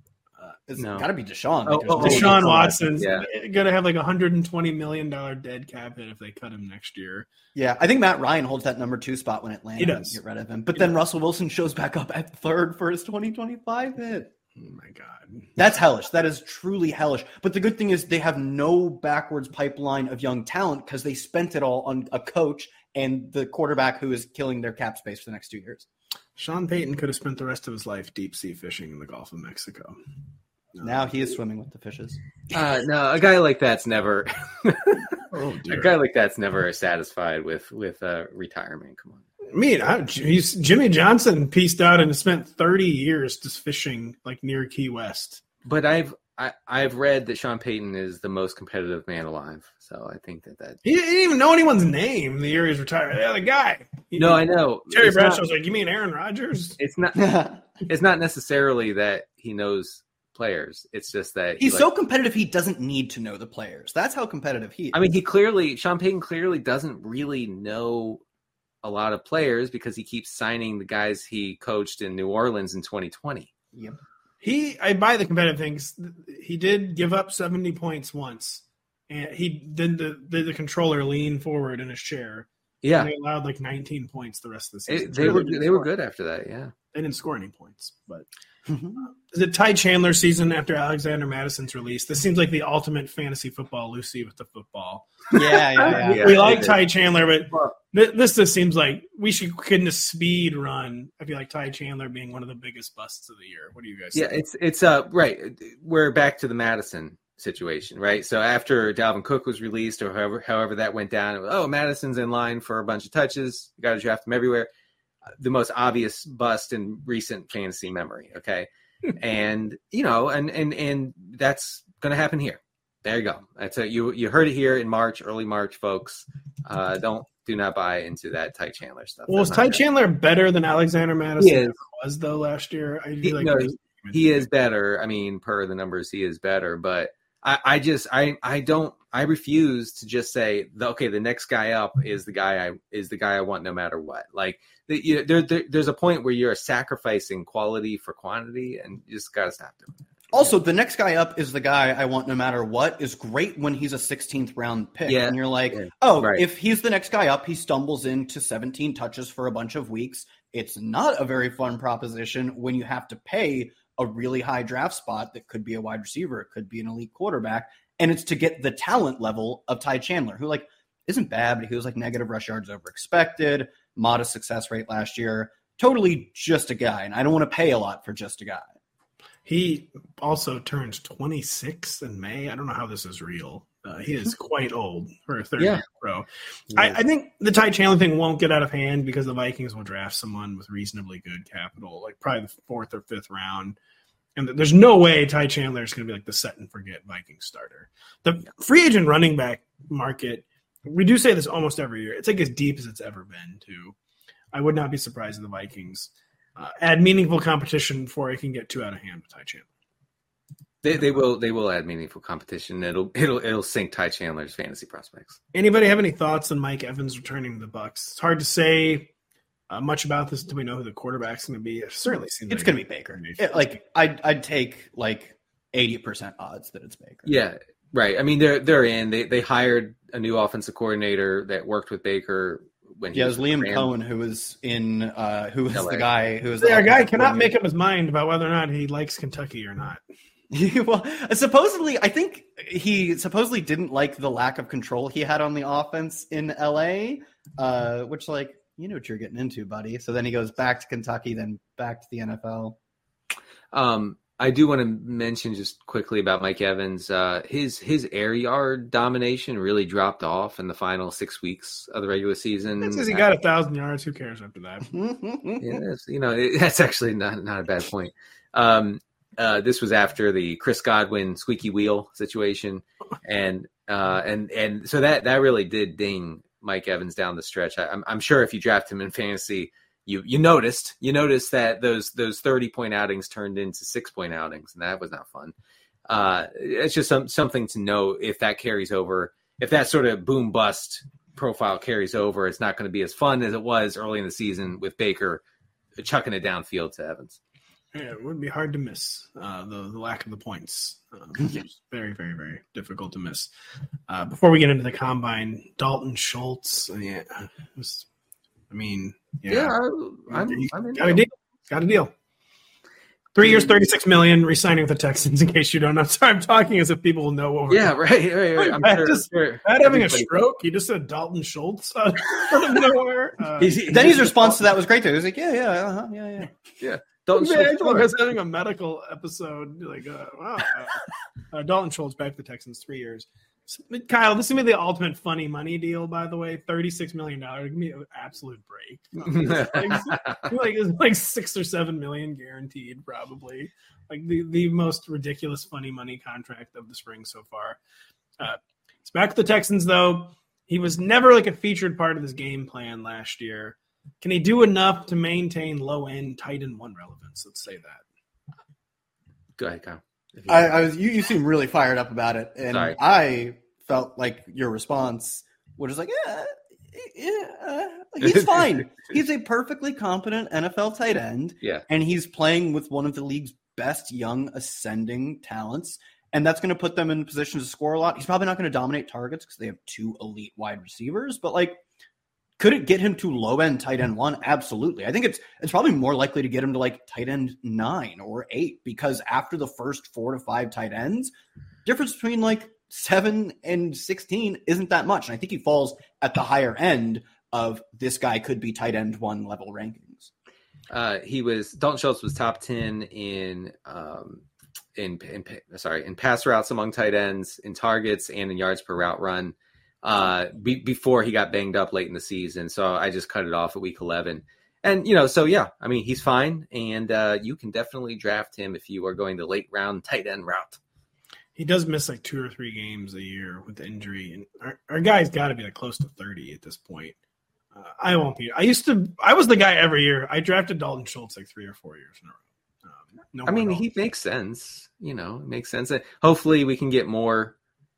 It's got to be Deshaun. Deshaun Watson's going to have $120 million dead cap hit if they cut him next year. Yeah, I think Matt Ryan holds that number 2 spot when Atlanta he does. Get rid of him. But then Russell Wilson shows back up at 3rd for his 2025 hit. Oh, my God. That's hellish. That is truly hellish. But the good thing is they have no backwards pipeline of young talent because they spent it all on a coach and the quarterback who is killing their cap space for the next 2 years. Sean Payton could have spent the rest of his life deep-sea fishing in the Gulf of Mexico. Now he is swimming with the fishes. No, a guy like that's never a guy like that's never satisfied with retirement. Come on. Jimmy Johnson pieced out and spent 30 years just fishing near Key West. But I've read that Sean Payton is the most competitive man alive. So I think that he didn't even know anyone's name the year he's retired. Yeah, the guy. I know. Terry Bradshaw's you mean Aaron Rodgers? It's not necessarily that he knows players. It's just that he's so competitive he doesn't need to know the players. That's how competitive he is. I mean, Sean Payton clearly doesn't really know a lot of players because he keeps signing the guys he coached in New Orleans in 2020. Yep. I buy the competitive things. He did give up 70 points once, and he did the controller lean forward in his chair. Yeah, and they allowed 19 points the rest of the season. They were good after that. Yeah. They didn't score any points, but is it Ty Chandler season after Alexander Madison's release? This seems like the ultimate fantasy football Lucy with the football. Yeah. We like Ty Chandler, but this just seems like couldn't a speed run. I feel like Ty Chandler being one of the biggest busts of the year. What do you guys think? Yeah, it's right. We're back to the Madison situation, right? So after Dalvin Cook was released, or however that went down, it was, Madison's in line for a bunch of touches. You got to draft him everywhere. The most obvious bust in recent fantasy memory. Okay. And, and that's going to happen here. There you go. That's you heard it here in early March, folks. Do not buy into that Ty Chandler stuff. Well, was Ty Chandler better than Alexander Madison was though last year? I feel he is better. I mean, per the numbers, he is better, but I refuse to just say, the next guy up is the guy I want no matter what. Like there's a point where you're sacrificing quality for quantity, and you just got to stop doing it. Also, the next guy up is the guy I want no matter what is great when he's a 16th round pick. Yeah. And you're like, if he's the next guy up, he stumbles into 17 touches for a bunch of weeks. It's not a very fun proposition when you have to pay a really high draft spot that could be a wide receiver. It could be an elite quarterback. And it's to get the talent level of Ty Chandler, who isn't bad, but he was negative rush yards over expected, modest success rate last year. Totally just a guy. And I don't want to pay a lot for just a guy. He also turns 26 in May. I don't know how this is real. He is quite old for a third-year pro. I think the Ty Chandler thing won't get out of hand because the Vikings will draft someone with reasonably good capital, like probably the 4th or 5th round. And there's no way Ty Chandler is going to be the set-and-forget Vikings starter. The free agent running back market, we do say this almost every year, it's as deep as it's ever been, too. I would not be surprised if the Vikings add meaningful competition before it can get too out of hand with Ty Chandler. They will add meaningful competition. It'll sink Ty Chandler's fantasy prospects. Anybody have any thoughts on Mike Evans returning to the Bucs? It's hard to say much about this. Do we know who the quarterback's going to be? It certainly seems it's going to be Baker. I'd take 80% odds that it's Baker. Yeah, right. I mean, they're in. They hired a new offensive coordinator that worked with Baker. It was Liam Cohen, who was in who was LA. The guy who was our guy cannot make up his mind about whether or not he likes Kentucky or not. Well, supposedly, I think he didn't like the lack of control he had on the offense in LA, which you know what you're getting into, buddy. So then he goes back to Kentucky, then back to the NFL. I do want to mention just quickly about Mike Evans. His air yard domination really dropped off in the final 6 weeks of the regular season. That's because he got 1,000 yards. Who cares after that? Yeah, that's actually not a bad point. This was after the Chris Godwin squeaky wheel situation, and so that really did ding Mike Evans down the stretch. I'm sure if you draft him in fantasy, you noticed that those 30-point outings turned into 6-point outings, and that was not fun. It's just something to know if that carries over. If that sort of boom bust profile carries over, it's not going to be as fun as it was early in the season with Baker chucking it downfield to Evans. Yeah, it would be hard to miss the lack of the points. It's very, very, very difficult to miss. Before we get into the combine, Dalton Schultz. Got a deal. 3 years, $36 million, re-signing with the Texans. In case you don't know, sorry, I'm talking as if people will know what we're talking. Right. I'm sure. Having a stroke. He just said Dalton Schultz out of nowhere. His response to that was great. Too. He was like, yeah. Dalton Schultz was having a medical episode. Dalton Schultz back to the Texans, 3 years. Kyle, this is going to be the ultimate funny money deal, by the way. $36 million. Give me an absolute break. It's like 6 or 7 million guaranteed, probably. The most ridiculous funny money contract of the spring so far. It's back to the Texans, though. He was never a featured part of this game plan last year. Can he do enough to maintain low-end tight end one relevance? Let's say that. Go ahead, Kyle. You seem really fired up about it, and sorry. I felt like your response was just he's fine. He's a perfectly competent NFL tight end, and he's playing with one of the league's best young ascending talents, and that's going to put them in position to score a lot. He's probably not going to dominate targets because they have 2 elite wide receivers, but Could it get him to low end tight end 1? Absolutely. I think it's probably more likely to get him to like tight end 9 or 8, because after the first 4 to 5 tight ends, difference between like 7 and 16 isn't that much. And I think he falls at the higher end of this guy could be tight end 1 level rankings. Dalton Schultz was top 10 in pass routes among tight ends, in targets, and in yards per route run before he got banged up late in the season. So I just cut it off at week 11. And, I mean, he's fine. And you can definitely draft him if you are going the late round tight end route. He does miss like 2 or 3 games a year with the injury. And our guy's got to be like close to 30 at this point. I won't be. I was the guy every year. I drafted Dalton Schultz like 3 or 4 years in a row. He makes sense. It makes sense. Hopefully we can get more,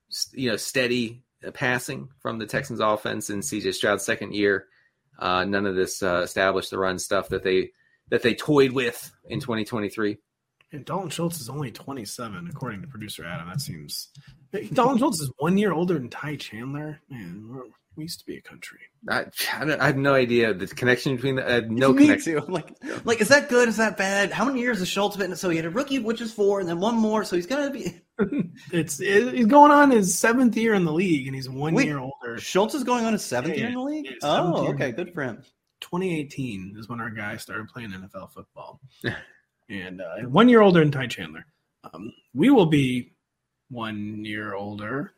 steady passing from the Texans offense in CJ Stroud's second year. None of this established the run stuff that they toyed with in 2023. And Dalton Schultz is only 27, according to producer Adam. That seems Dalton Schultz is 1 year older than Ty Chandler. Man, we used to be a country. I have no idea the connection between no connection. Like, is that good? Is that bad? How many years has Schultz been? So he had a rookie, which is 4, and then 1 more. So he's gonna be. He's going on his 7th year in the league, and he's 1 year older. Schultz is going on his 7th year in the league. Oh, okay, good for him. 2018 is when our guy started playing NFL football, and 1 year older than Ty Chandler. We will be 1 year older.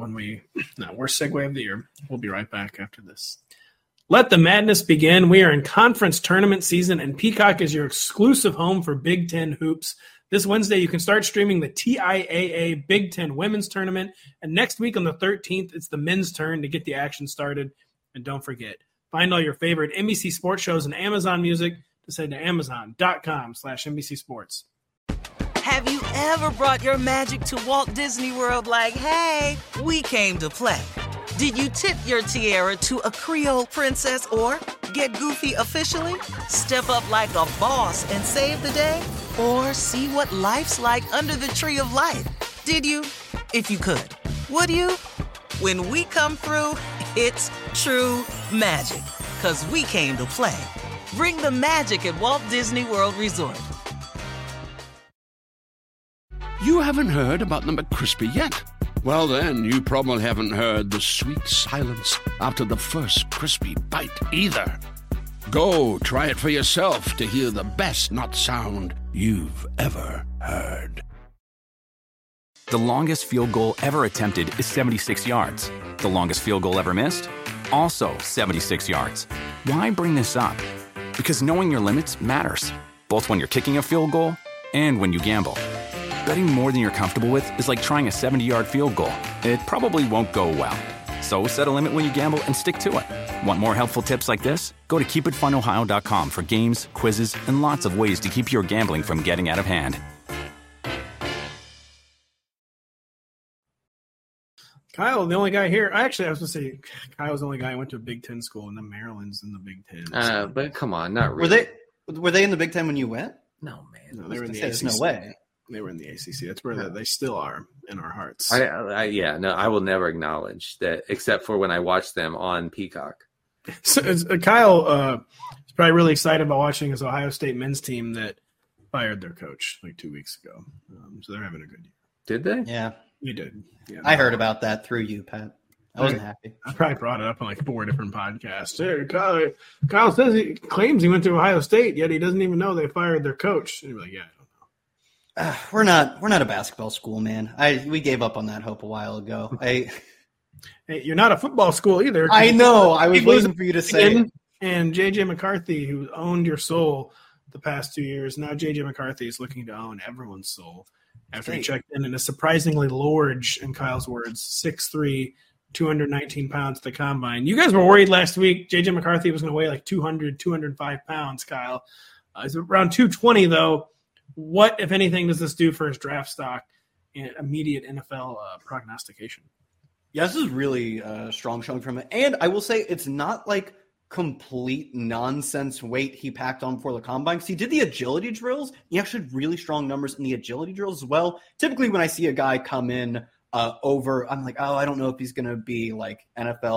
Worst segue of the year. We'll be right back after this. Let the madness begin. We are in conference tournament season, and Peacock is your exclusive home for Big Ten hoops. This Wednesday, you can start streaming the TIAA Big Ten Women's Tournament, and next week on the 13th, it's the men's turn to get the action started. And don't forget, find all your favorite NBC Sports shows and Amazon Music to send to Amazon.com/NBC Sports. Have you ever brought your magic to Walt Disney World like, hey, we came to play? Did you tip your tiara to a Creole princess or get goofy officially? Step up like a boss and save the day? Or see what life's like under the tree of life? Did you? If you could. Would you? When we come through, it's true magic. 'Cause we came to play. Bring the magic at Walt Disney World Resort. You haven't heard about the McCrispy yet? Well, then, you probably haven't heard the sweet silence after the first crispy bite either. Go try it for yourself to hear the best nut sound you've ever heard. The longest field goal ever attempted is 76 yards. The longest field goal ever missed? Also 76 yards. Why bring this up? Because knowing your limits matters, both when you're kicking a field goal and when you gamble. Betting more than you're comfortable with is like trying a 70-yard field goal. It probably won't go well. So set a limit when you gamble and stick to it. Want more helpful tips like this? Go to keepitfunohio.com for games, quizzes, and lots of ways to keep your gambling from getting out of hand. Kyle, the only guy here. I was going to say Kyle's the only guy who went to a Big Ten school, and then Maryland's in the Big Ten. So. But come on, not really. Were they in the Big Ten when you went? No, man. No, they were in the ACC. There's no way. They were in the ACC. That's where they still are in our hearts. I will never acknowledge that, except for when I watch them on Peacock. So Kyle is probably really excited about watching his Ohio State men's team that fired their coach like 2 weeks ago. So they're having a good year. Did they? Yeah, we did. Yeah, I heard about that through you, Pat. I wasn't happy. I probably brought it up on like 4 different podcasts. Hey, Kyle says he claims he went to Ohio State, yet he doesn't even know they fired their coach. And you're like, yeah. We're not a basketball school, man. We gave up on that hope a while ago. Hey, you're not a football school either. I know. I was waiting for you to say it. And J.J. McCarthy, who owned your soul the past 2 years, now J.J. McCarthy is looking to own everyone's soul after he checked in a surprisingly large, in Kyle's words, 6'3", 219 pounds at the combine. You guys were worried last week J.J. McCarthy was going to weigh like 200, 205 pounds, Kyle. He's around 220, though. What, if anything, does this do for his draft stock and immediate NFL prognostication? Yeah, this is really strong showing from it. And I will say it's not like complete nonsense weight he packed on for the combine. Because he did the agility drills. He actually had really strong numbers in the agility drills as well. Typically when I see a guy come in I'm like, oh, I don't know if he's going to be like NFL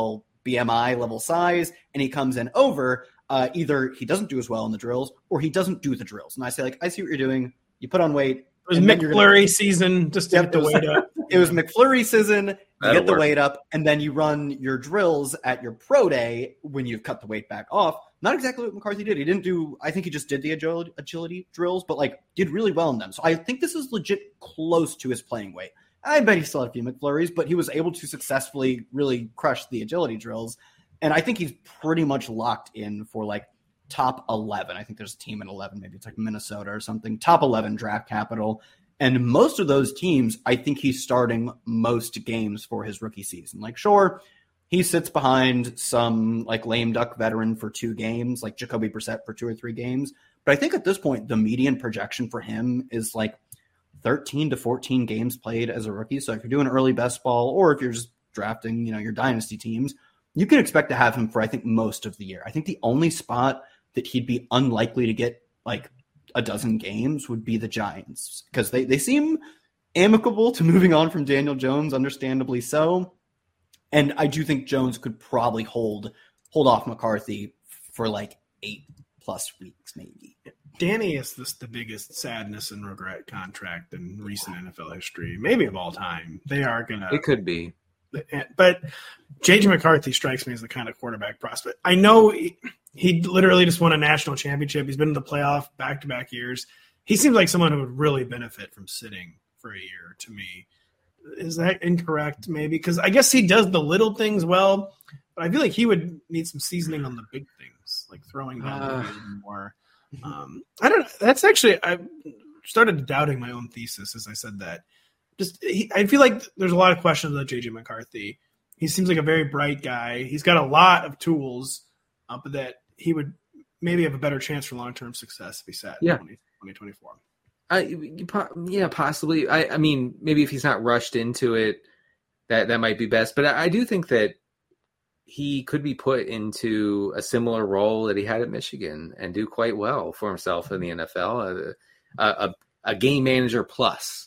BMI level size, and he comes in over, either he doesn't do as well in the drills or he doesn't do the drills. And I say, like, I see what you're doing. You put on weight. It was McFlurry season just to get the weight up. It was McFlurry season. You get the weight up, and then you run your drills at your pro day when you've cut the weight back off. Not exactly what McCarthy did. He didn't do – I think he just did the agility drills, but, like, did really well in them. So I think this is legit close to his playing weight. I bet he still had a few McFlurries, but he was able to successfully really crush the agility drills. And I think he's pretty much locked in for, like, top 11. I think there's a team at 11. Maybe it's like Minnesota or something. Top 11 draft capital. And most of those teams, I think he's starting most games for his rookie season. Like, sure, he sits behind some like lame duck veteran for 2 games, like Jacoby Brissett for 2 or 3 games. But I think at this point, the median projection for him is like 13 to 14 games played as a rookie. So if you're doing early best ball, or if you're just drafting, your dynasty teams, you can expect to have him for, I think, most of the year. I think the only spot that he'd be unlikely to get like a dozen games would be the Giants, because they seem amicable to moving on from Daniel Jones, understandably so. And I do think Jones could probably hold off McCarthy for like 8+ weeks, maybe. Danny is the biggest sadness and regret contract in recent NFL history, maybe of all time. They are going to. It could be. But J.J. McCarthy strikes me as the kind of quarterback prospect. I know he literally just won a national championship. He's been in the playoff back-to-back years. He seems like someone who would really benefit from sitting for a year to me. Is that incorrect, maybe? Because I guess he does the little things well, but I feel like he would need some seasoning on the big things, like throwing down the field more. I don't know. That's actually – I started doubting my own thesis as I said that. I feel like there's a lot of questions about J.J. McCarthy. He seems like a very bright guy. He's got a lot of tools, but that he would maybe have a better chance for long-term success if he sat in 2024. Yeah, possibly. I mean, maybe if he's not rushed into it, that might be best. But I do think that he could be put into a similar role that he had at Michigan and do quite well for himself in the NFL. A game manager plus.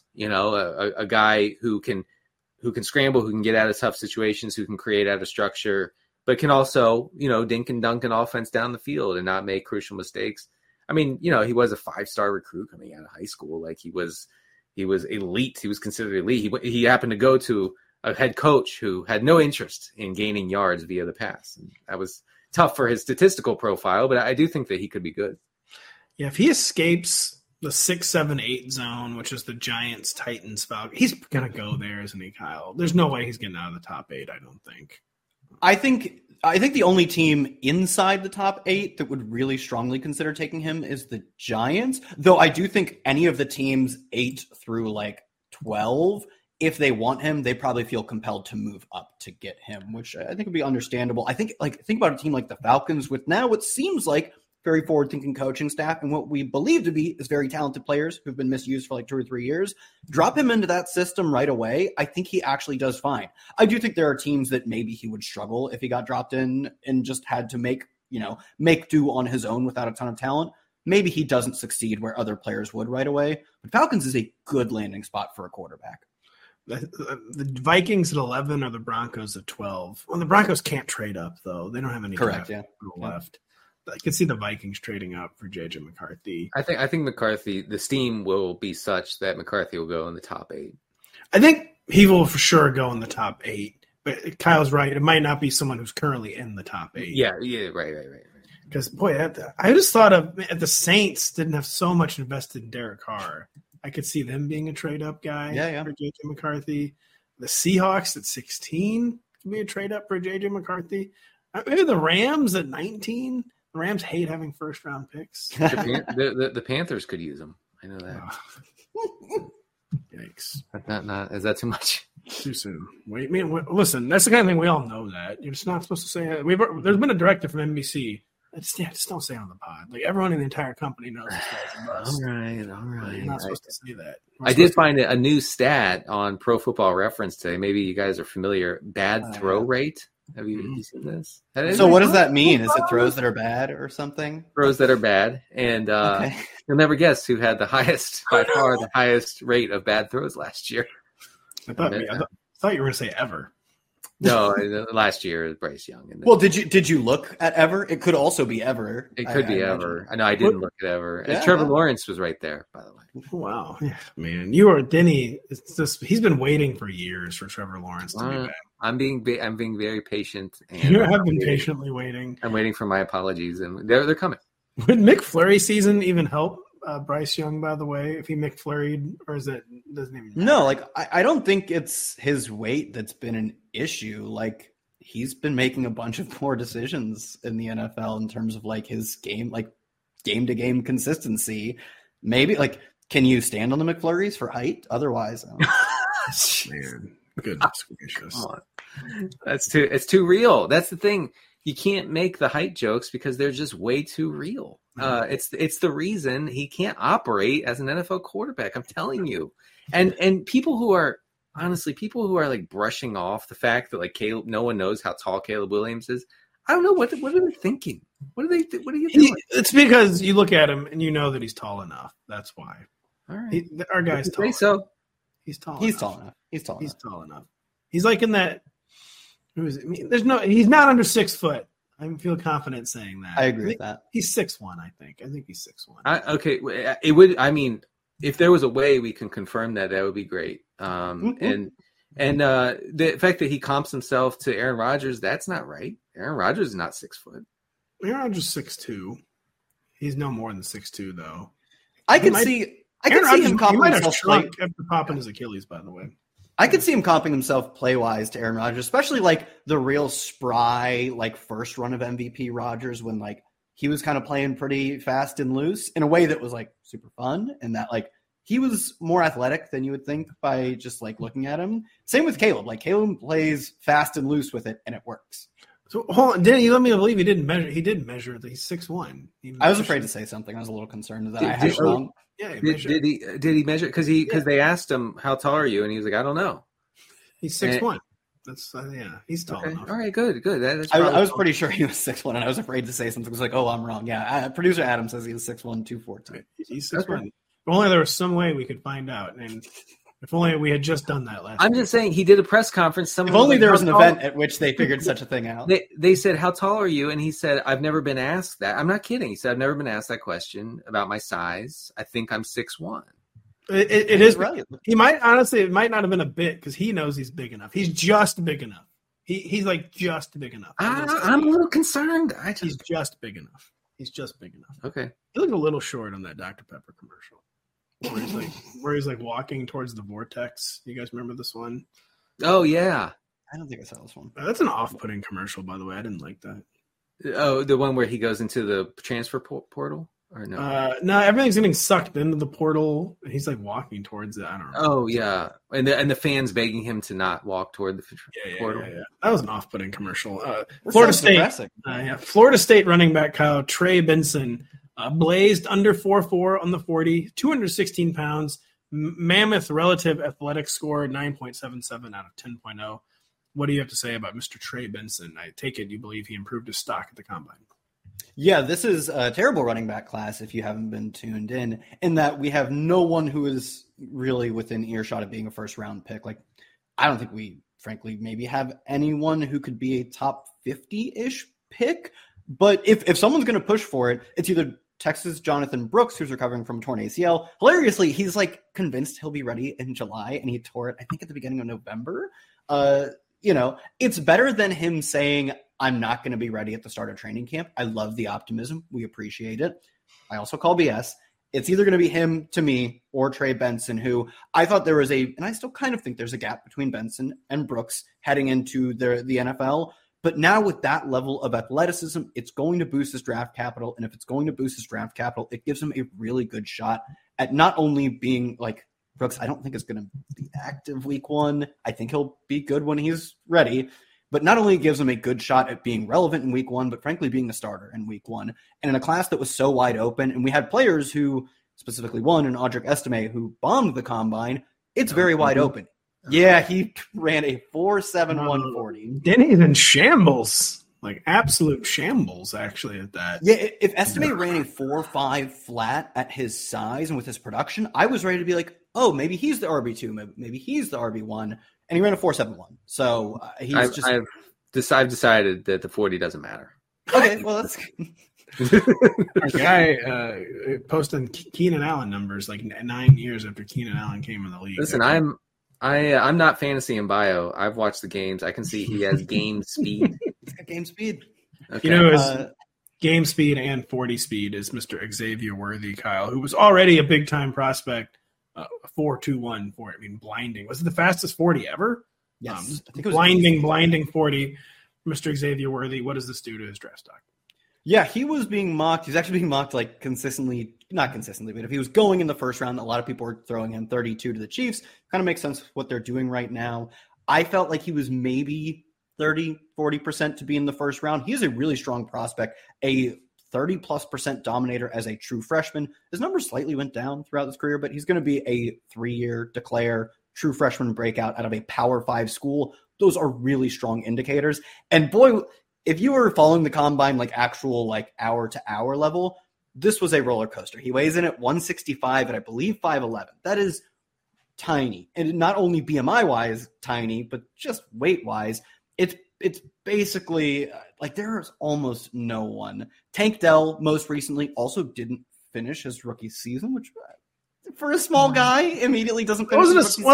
A guy who can scramble, who can get out of tough situations, who can create out of structure, but can also, dink and dunk an offense down the field and not make crucial mistakes. I mean, he was a 5-star recruit coming out of high school. Like he was elite. He was considered elite. He happened to go to a head coach who had no interest in gaining yards via the pass. And that was tough for his statistical profile, but I do think that he could be good. Yeah, if he escapes the 6, 7, 8 zone, which is the Giants, Titans, Falcons, he's going to go there, isn't he, Kyle? There's no way he's getting out of the top 8, I don't think. I think the only team inside the top 8 that would really strongly consider taking him is the Giants, though I do think any of the teams 8 through like 12, if they want him, they probably feel compelled to move up to get him, which I think would be understandable. I think think about a team like the Falcons with now what seems like very forward-thinking coaching staff and what we believe to be is very talented players who've been misused for like 2 or 3 years. Drop him into that system right away. I think he actually does fine. I do think there are teams that maybe he would struggle if he got dropped in and just had to make do on his own without a ton of talent. Maybe he doesn't succeed where other players would right away. But Falcons is a good landing spot for a quarterback. The Vikings at 11 or the Broncos at 12. Well, the Broncos can't trade up, though. They don't have any left. I could see the Vikings trading up for J.J. McCarthy. I think McCarthy, the steam will be such that McCarthy will go in the top 8. I think he will for sure go in the top 8. But Kyle's right. It might not be someone who's currently in the top 8. Yeah, right. Because, boy, I just thought of the Saints didn't have so much invested in Derek Carr. I could see them being a trade-up guy for J.J. McCarthy. The Seahawks at 16 could be a trade-up for J.J. McCarthy. Maybe the Rams at 19. The Rams hate having first-round picks. The Panthers could use them. I know that. Yikes. Not is that too much? Too soon. Listen, that's the kind of thing we all know that. You're just not supposed to say it. There's been a directive from NBC. Just don't say it on the pod. Like, everyone in the entire company knows this guy's a bust. All right. You're not supposed to say that. I did find a new stat on Pro Football Reference today. Maybe you guys are familiar. Bad throw rate. Have you seen this? So what does that mean? Is it throws that are bad or something? Throws that are bad. And you'll never guess who had by far the highest rate of bad throws last year. I thought you were going to say ever. No, last year Bryce Young. And Well, did you look at Ever? It could also be Ever. it could be Ever. I know I didn't look at Ever. Yeah, Trevor yeah. Lawrence was right there, by the way. Wow, yeah, man, you are Denny. It's just he's been waiting for years for Trevor Lawrence to be back. I'm being very patient. And You have been patiently waiting. I'm waiting for my apologies, and they're coming. Would McFlurry season even help Bryce Young? By the way, if he McFlurried, or is it doesn't even matter? No, like I don't think it's his weight that's been an issue. Like he's been making a bunch of poor decisions in the NFL in terms of like his game to game consistency. Maybe like, can you stand on the McFlurries for height? Otherwise, Man, goodness gracious. Come on. It's too real. That's the thing. You can't make the height jokes because they're just way too real. It's the reason he can't operate as an NFL quarterback. I'm telling you. And people who are like brushing off the fact that like no one knows how tall Caleb Williams is. I don't know what are they thinking. What are you doing? It's because you look at him and you know that he's tall enough. That's why. All right. Our guy's tall. So He's tall. he's enough. tall enough. He's tall enough. He's like in that. Who is it? I mean, he's not under 6 foot. I feel confident saying that. I agree with that. He's 6'1", I think. I think he's 6'1". Okay, it would. I mean, if there was a way we can confirm that would be great. And the fact that he comps himself to Aaron Rodgers, that's not right. Aaron Rodgers is not 6 foot. Aaron Rodgers 6'2". He's no more than 6'2", though. I can see him comping He might have himself shrunk after popping his Achilles, by the way. I could see him comping himself play-wise to Aaron Rodgers, especially like the real spry, like first run of MVP Rodgers when like he was kind of playing pretty fast and loose in a way that was like super fun and that like he was more athletic than you would think by just like looking at him. Same with Caleb. Like Caleb plays fast and loose with it and it works. So hold on, Danny, you let me believe he didn't measure. He did measure that he's 6'1". I was afraid to say something. I was a little concerned that I had shrunk. Yeah, Did he measure? Because they asked him how tall are you, and he was like, I don't know. He's 6'1". That's he's tall enough. All right, good. That's I was pretty sure he was 6'1", and I was afraid to say something. I was like, oh, I'm wrong. Yeah, producer Adam says he was 6'1", 214. He's 6'1". If only there was some way we could find out, and if only we had just done that last. I'm just saying he did a press conference. If only there was an event at which they figured such a thing out. They said, how tall are you? And he said, I've never been asked that. I'm not kidding. He said, I've never been asked that question about my size. I think I'm 6'1". It is right. He might honestly, it might not have been a bit because he knows he's big enough. He's just big enough. He's like just big enough. I'm a little concerned. He's just big enough. He's just big enough. Okay. He looked a little short on that Dr. Pepper commercial. Where he's like walking towards the vortex. You guys remember this one? Oh yeah. I don't think I saw this one. That's an off-putting commercial, by the way. I didn't like that. Oh, the one where he goes into the transfer portal, or no? No, everything's getting sucked into the portal. And he's like walking towards it. I don't know. Oh yeah, and the fans begging him to not walk toward the portal. Yeah. That was an off-putting commercial. That Florida sounds State. depressing. Florida State running back Kyle Trey Benson blazed under 4.4 on the 40, 216 pounds, mammoth relative athletic score 9.77 out of 10.0. What do you have to say about Mr. Trey Benson? I take it you believe he improved his stock at the combine. Yeah, this is a terrible running back class if you haven't been tuned in that we have no one who is really within earshot of being a first-round pick. Like, I don't think we, frankly, maybe have anyone who could be a top 50-ish pick. But if someone's going to push for it, it's either Texas Jonathan Brooks, who's recovering from a torn ACL. Hilariously, he's like convinced he'll be ready in July, and he tore it, I think, at the beginning of November. It's better than him saying, I'm not going to be ready at the start of training camp. I love the optimism. We appreciate it. I also call BS. It's either going to be him to me or Trey Benson, who I thought there was and I still kind of think there's a gap between Benson and Brooks heading into the NFL. But now with that level of athleticism, it's going to boost his draft capital. And if it's going to boost his draft capital, it gives him a really good shot at not only being like Brooks, I don't think is going to be active week 1. I think he'll be good when he's ready. But not only gives him a good shot at being relevant in week 1, but frankly being a starter in week 1. And in a class that was so wide open, and we had players who, specifically one, and Audric Estime, who bombed the combine, it's very wide open. Yeah, he ran a 4.7 140. Denny's in shambles. Like absolute shambles, actually, at that. Yeah, if Estime ran a 4.5 flat at his size and with his production, I was ready to be like, oh, maybe he's the RB2, maybe he's the RB1. and he ran a 4.71. So I've decided that the 40 doesn't matter. Okay. Well, that's Our guy posting Keenan Allen numbers like 9 years after Keenan Allen came in the league. Listen, I'm not fantasy in bio. I've watched the games. I can see he has game speed. He's got game speed. Okay. You know, his game speed and 40 speed is Mr. Xavier Worthy, Kyle, who was already a big time prospect. 4.21 for it. I mean, blinding. Was it the fastest 40 ever? Yes. I think it was blinding 40. Mr. Xavier Worthy. What does this do to his draft stock? Yeah, he was being mocked. He's actually being mocked like consistently, not consistently, but if he was going in the first round, a lot of people were throwing him 32 to the Chiefs. Kind of makes sense with what they're doing right now. I felt like he was maybe 30, 40% to be in the first round. He is a really strong prospect, a 30+% dominator as a true freshman. His numbers slightly went down throughout his career, but he's going to be a 3-year declare true freshman breakout out of a Power 5 school. Those are really strong indicators. And boy, if you were following the combine, like actual like hour to hour level, this was a roller coaster. He weighs in at 165 and I believe 5'11". That is tiny. And not only BMI wise tiny, but just weight wise, it's basically like there's almost no one. Tank Dell most recently also didn't finish his rookie season, which for a small guy immediately doesn't finish.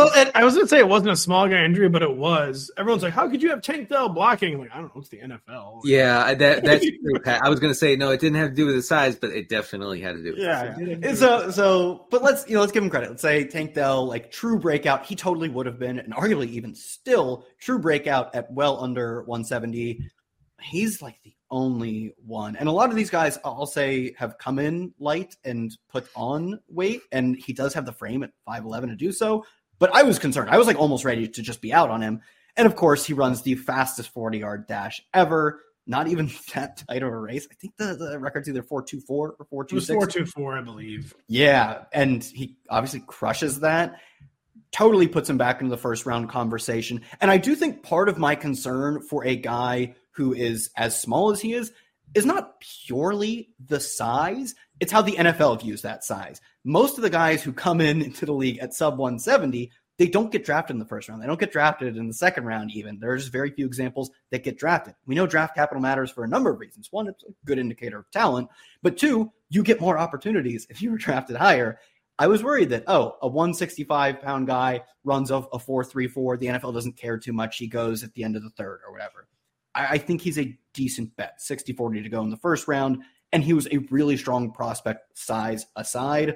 I was going to say it wasn't a small guy injury, but it was. Everyone's like, how could you have Tank Dell blocking? I'm like, I don't know. It's the NFL. Yeah, that's true, Pat. I was going to say, no, it didn't have to do with his size, but it definitely had to do with it. So, but let's give him credit. Let's say Tank Dell, like true breakout, he totally would have been, and arguably even still, true breakout at well under 170. He's like the only one. And a lot of these guys, I'll say, have come in light and put on weight, and he does have the frame at 5'11" to do so. But I was concerned. I was like almost ready to just be out on him. And of course, he runs the fastest 40-yard dash ever. Not even that tight of a race. I think the record's either 4.24 or 4.26. It was 4.24, I believe. Yeah, and he obviously crushes that. Totally puts him back into the first round conversation. And I do think part of my concern for a guy who is as small as he is not purely the size. It's how the NFL views that size. Most of the guys who come into the league at sub 170, they don't get drafted in the first round. They don't get drafted in the second round even. There's very few examples that get drafted. We know draft capital matters for a number of reasons. One, it's a good indicator of talent. But two, you get more opportunities if you were drafted higher. I was worried that, a 165-pound guy runs a 4.34. The NFL doesn't care too much. He goes at the end of the third or whatever. I think he's a decent bet, 60-40 to go in the first round, and he was a really strong prospect, size aside.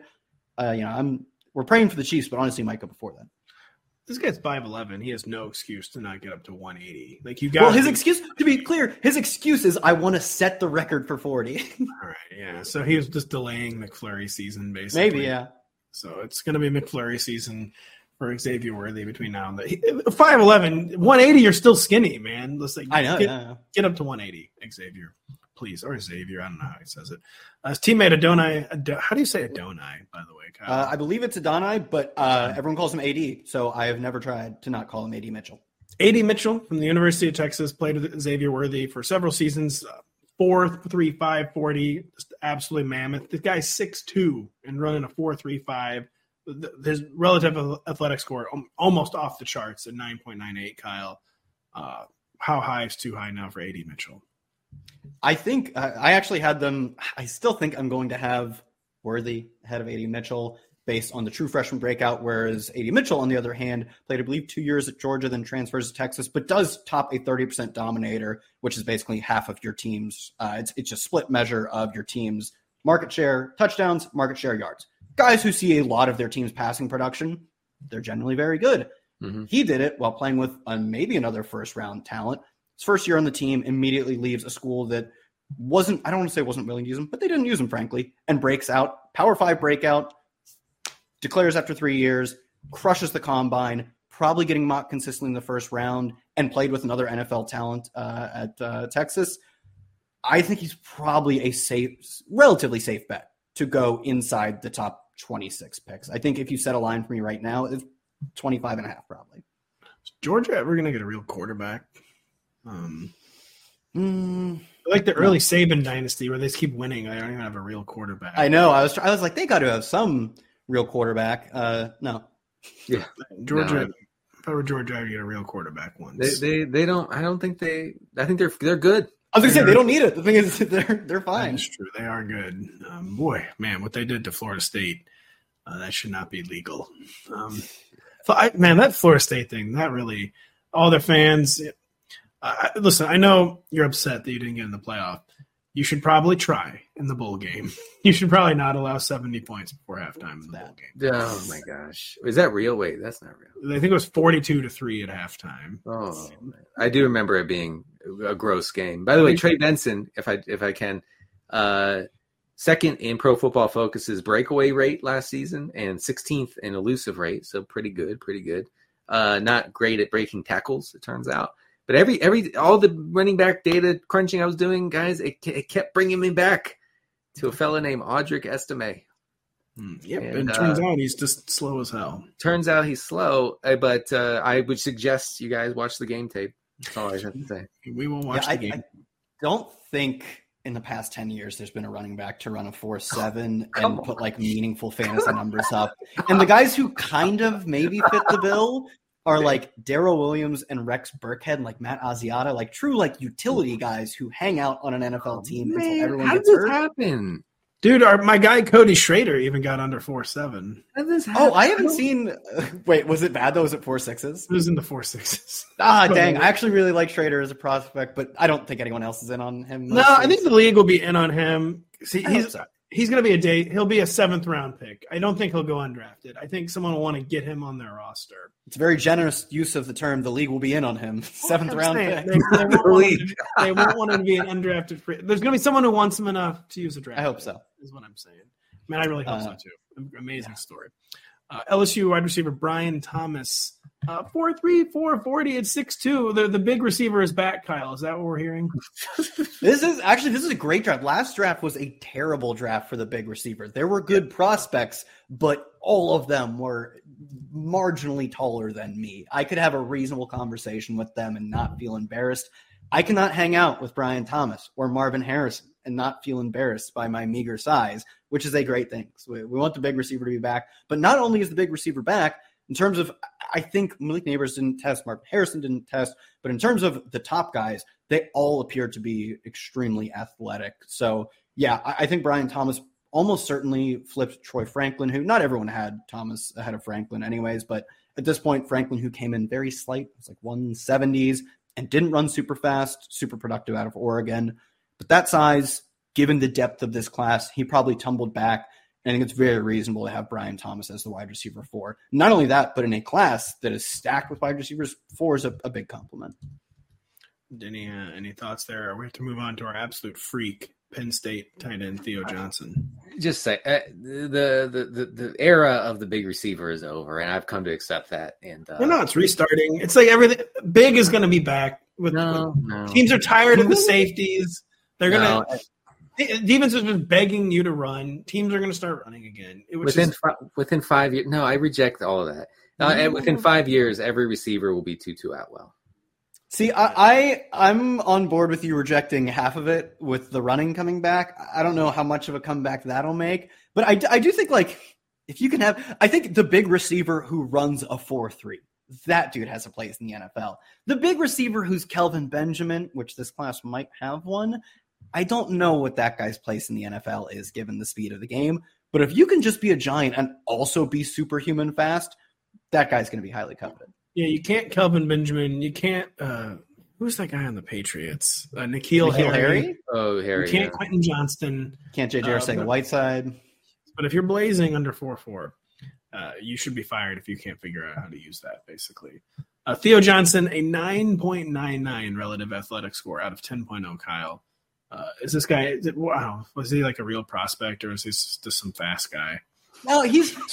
We're praying for the Chiefs, but honestly, he might go before then. This guy's 5'11". He has no excuse to not get up to 180. Like excuse, to be clear, his excuse is I want to set the record for 40. All right, yeah. So he was just delaying McFlurry season, basically. Maybe, yeah. So it's going to be McFlurry season for Xavier Worthy between now and then. 5'11", 180, you're still skinny, man. Let's I know, get up to 180, Xavier, please. Or Xavier, I don't know how he says it. His teammate Adonai, how do you say Adonai, by the way, Kyle? I believe it's Adonai, but everyone calls him AD, so I have never tried to not call him AD Mitchell. AD Mitchell from the University of Texas played with Xavier Worthy for several seasons. 4.35 40, just absolutely mammoth. This guy's 6'2" and running a 4.35. His relative athletic score almost off the charts at 9.98. Kyle, how high is too high now for AD Mitchell? I think I actually had them. I still think I'm going to have Worthy ahead of AD Mitchell based on the true freshman breakout, whereas AD Mitchell, on the other hand, played, I believe, 2 years at Georgia, then transfers to Texas, but does top a 30% dominator, which is basically half of your team's. It's a split measure of your team's market share, touchdowns, market share, yards. Guys who see a lot of their team's passing production, they're generally very good. Mm-hmm. He did it while playing with maybe another first-round talent. His first year on the team, immediately leaves a school that I don't want to say wasn't willing to use him, but they didn't use him, frankly, and breaks out. Power 5 breakout, declares after 3 years, crushes the combine, probably getting mocked consistently in the first round, and played with another NFL talent at Texas. I think he's probably a relatively safe bet to go inside the top 26 picks. I think if you set a line for me right now, it's 25.5 probably. Is Georgia ever going to get a real quarterback? Like the early Saban dynasty where they just keep winning. They don't even have a real quarterback. I know. I was like, they got to have some real quarterback. No. Yeah. Georgia thought Georgia would get a real quarterback once. They don't. I don't think they. I think they're good. I was gonna say they don't need it. The thing is, they're fine. That's true. They are good. Boy, man, what they did to Florida State, that should not be legal. That Florida State thing, that really, all their fans. Listen, I know you're upset that you didn't get in the playoff. You should probably try in the bowl game. You should probably not allow 70 points before halftime in the bowl game. Oh my gosh, is that real? Wait, that's not real. I think it was 42-3 at halftime. Oh, I do remember it being a gross game. By the way, Trey Benson, if I can, second in Pro Football Focus's breakaway rate last season and 16th in elusive rate, so pretty good. Not great at breaking tackles, it turns out. But all the running back data crunching I was doing, guys, it kept bringing me back to a fella named Audric Estime. Yep, and turns out he's just slow as hell. Turns out he's slow, but I would suggest you guys watch the game tape. That's all I have to say. We will watch the game. I don't think in the past 10 years there's been a running back to run a 4.7 and put like meaningful fantasy numbers up. And the guys who kind of maybe fit the bill are like Darrell Williams and Rex Burkhead and like Matt Asiata, like true like utility guys who hang out on an NFL team until everyone gets hurt. How did this happen? Dude, my guy Cody Schrader even got under 4.7. Oh, I haven't seen. Wait, was it bad though? Was it 4.6s? It was in the 4.6s. Dang! I actually really like Schrader as a prospect, but I don't think anyone else is in on him. No, I think the league will be in on him. See, he's going to be he'll be a 7th round pick. I don't think he'll go undrafted. I think someone will want to get him on their roster. It's a very generous use of the term. The league will be in on him. 7th round pick. They won't want him to be an undrafted free. There's going to be someone who wants him enough to use a draft. I hope so. Is what I'm saying. Man, I really hope so too. Amazing story. LSU wide receiver Brian Thomas, 4.3, 4.40 at 6.2. The big receiver is back, Kyle. Is that what we're hearing? This is a great draft. Last draft was a terrible draft for the big receiver. There were good prospects, but all of them were marginally taller than me. I could have a reasonable conversation with them and not feel embarrassed. I cannot hang out with Brian Thomas or Marvin Harrison and not feel embarrassed by my meager size, which is a great thing. So we want the big receiver to be back. But not only is the big receiver back, in terms of, I think Malik Neighbors didn't test, Marvin Harrison didn't test, but in terms of the top guys, they all appear to be extremely athletic. So, yeah, I think Brian Thomas almost certainly flipped Troy Franklin, who not everyone had Thomas ahead of Franklin anyways, but at this point, Franklin, who came in very slight, it was like 170s, and didn't run super fast, super productive out of Oregon. But that size, given the depth of this class, he probably tumbled back. And I think it's very reasonable to have Brian Thomas as the wide receiver 4. Not only that, but in a class that is stacked with wide receivers, 4 is a big compliment. Any thoughts there? We have to move on to our absolute freak, Penn State tight end Theo Johnson. Just say the era of the big receiver is over, and I've come to accept that. And no, it's restarting. It's like everything big is going to be back. Teams are tired of the safeties. They're going to. Defense has been begging you to run. Teams are going to start running again. Within 5 years. No, I reject all of that. And within 5 years, every receiver will be Tutu Atwell. See, I'm on board with you rejecting half of it with the running coming back. I don't know how much of a comeback that'll make, but I do think like if you can have, I think the big receiver who runs a 4.3, that dude has a place in the NFL. The big receiver who's Kelvin Benjamin, which this class might have one. I don't know what that guy's place in the NFL is given the speed of the game, but if you can just be a giant and also be superhuman fast, that guy's going to be highly coveted. Yeah, you can't Kelvin Benjamin. You can't who's that guy on the Patriots? N'Keal Harry. Oh, Harry. You can't Quentin Johnston. Can't J.J. Arcega-Whiteside. But if you're blazing under 4.4, you should be fired if you can't figure out how to use that, basically. Theo Johnson, a 9.99 relative athletic score out of 10.0, Kyle. Is this guy, wow, was he like a real prospect or is he just some fast guy? No, he's like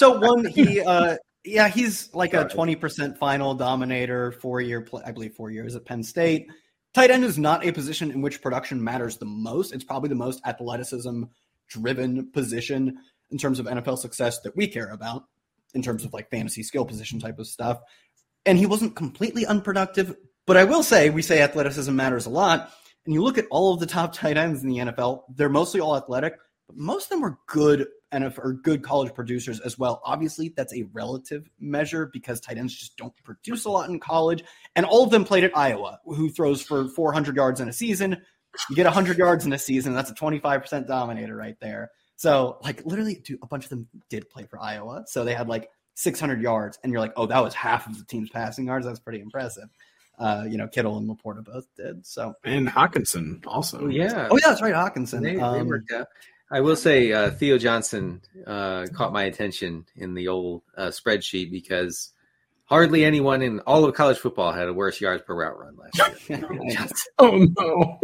a 20% final dominator, 4 year, I believe 4 years at Penn State. Tight end is not a position in which production matters the most. It's probably the most athleticism driven position in terms of NFL success that we care about in terms of like fantasy skill position type of stuff. And he wasn't completely unproductive, but I will say, we say athleticism matters a lot. And you look at all of the top tight ends in the NFL, they're mostly all athletic, but most of them were good or good college producers as well. Obviously, that's a relative measure because tight ends just don't produce a lot in college. And all of them played at Iowa, who throws for 400 yards in a season. You get 100 yards in a season. That's a 25% dominator right there. So, like, literally, dude, a bunch of them did play for Iowa. So they had, like, 600 yards. And you're like, oh, that was half of the team's passing yards. That's pretty impressive. Kittle and Laporta both did. So, and Hawkinson also. Yeah. Oh, yeah, that's right, Hawkinson. They worked out. I will say Theo Johnson caught my attention in the old spreadsheet because hardly anyone in all of college football had a worse yards per route run last year. Oh, no.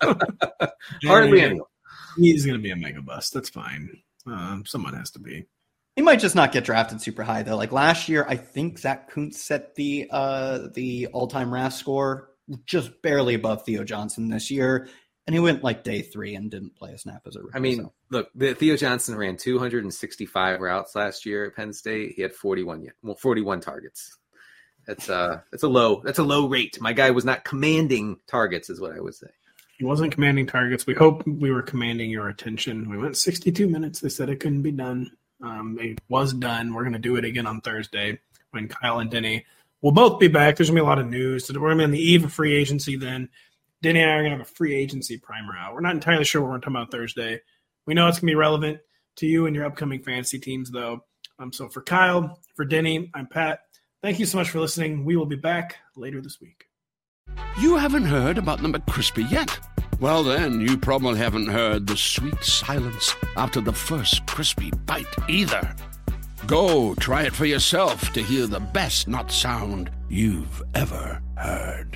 Hardly anyone. He's going to be a mega bust. That's fine. Someone has to be. He might just not get drafted super high, though. Like last year, I think Zach Kuntz set the all-time RAS score just barely above Theo Johnson this year. And he went like day 3 and didn't play a snap as a rookie. I mean, look, Theo Johnson ran 265 routes last year at Penn State. He had 41 targets. That's a low rate. My guy was not commanding targets, is what I would say. He wasn't commanding targets. We hope we were commanding your attention. We went 62 minutes. They said it couldn't be done. It was done. We're going to do it again on Thursday when Kyle and Denny will both be back. There's going to be a lot of news. So we're going to be on the eve of free agency then. Denny and I are going to have a free agency primer out. We're not entirely sure what we're going to talk about Thursday. We know it's going to be relevant to you and your upcoming fantasy teams, though. So for Kyle, for Denny, I'm Pat. Thank you so much for listening. We will be back later this week. You haven't heard about the McCrispy yet? Well, then, you probably haven't heard the sweet silence after the first crispy bite either. Go try it for yourself to hear the best nut sound you've ever heard.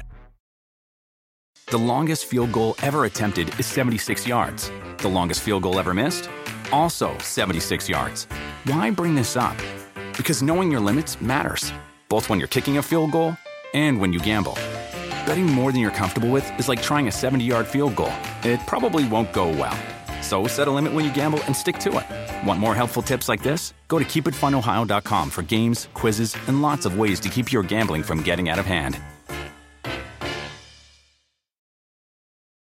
The longest field goal ever attempted is 76 yards. The longest field goal ever missed? Also 76 yards. Why bring this up? Because knowing your limits matters, both when you're kicking a field goal and when you gamble. Betting more than you're comfortable with is like trying a 70-yard field goal. It probably won't go well. So set a limit when you gamble and stick to it. Want more helpful tips like this? Go to keepitfunohio.com for games, quizzes, and lots of ways to keep your gambling from getting out of hand.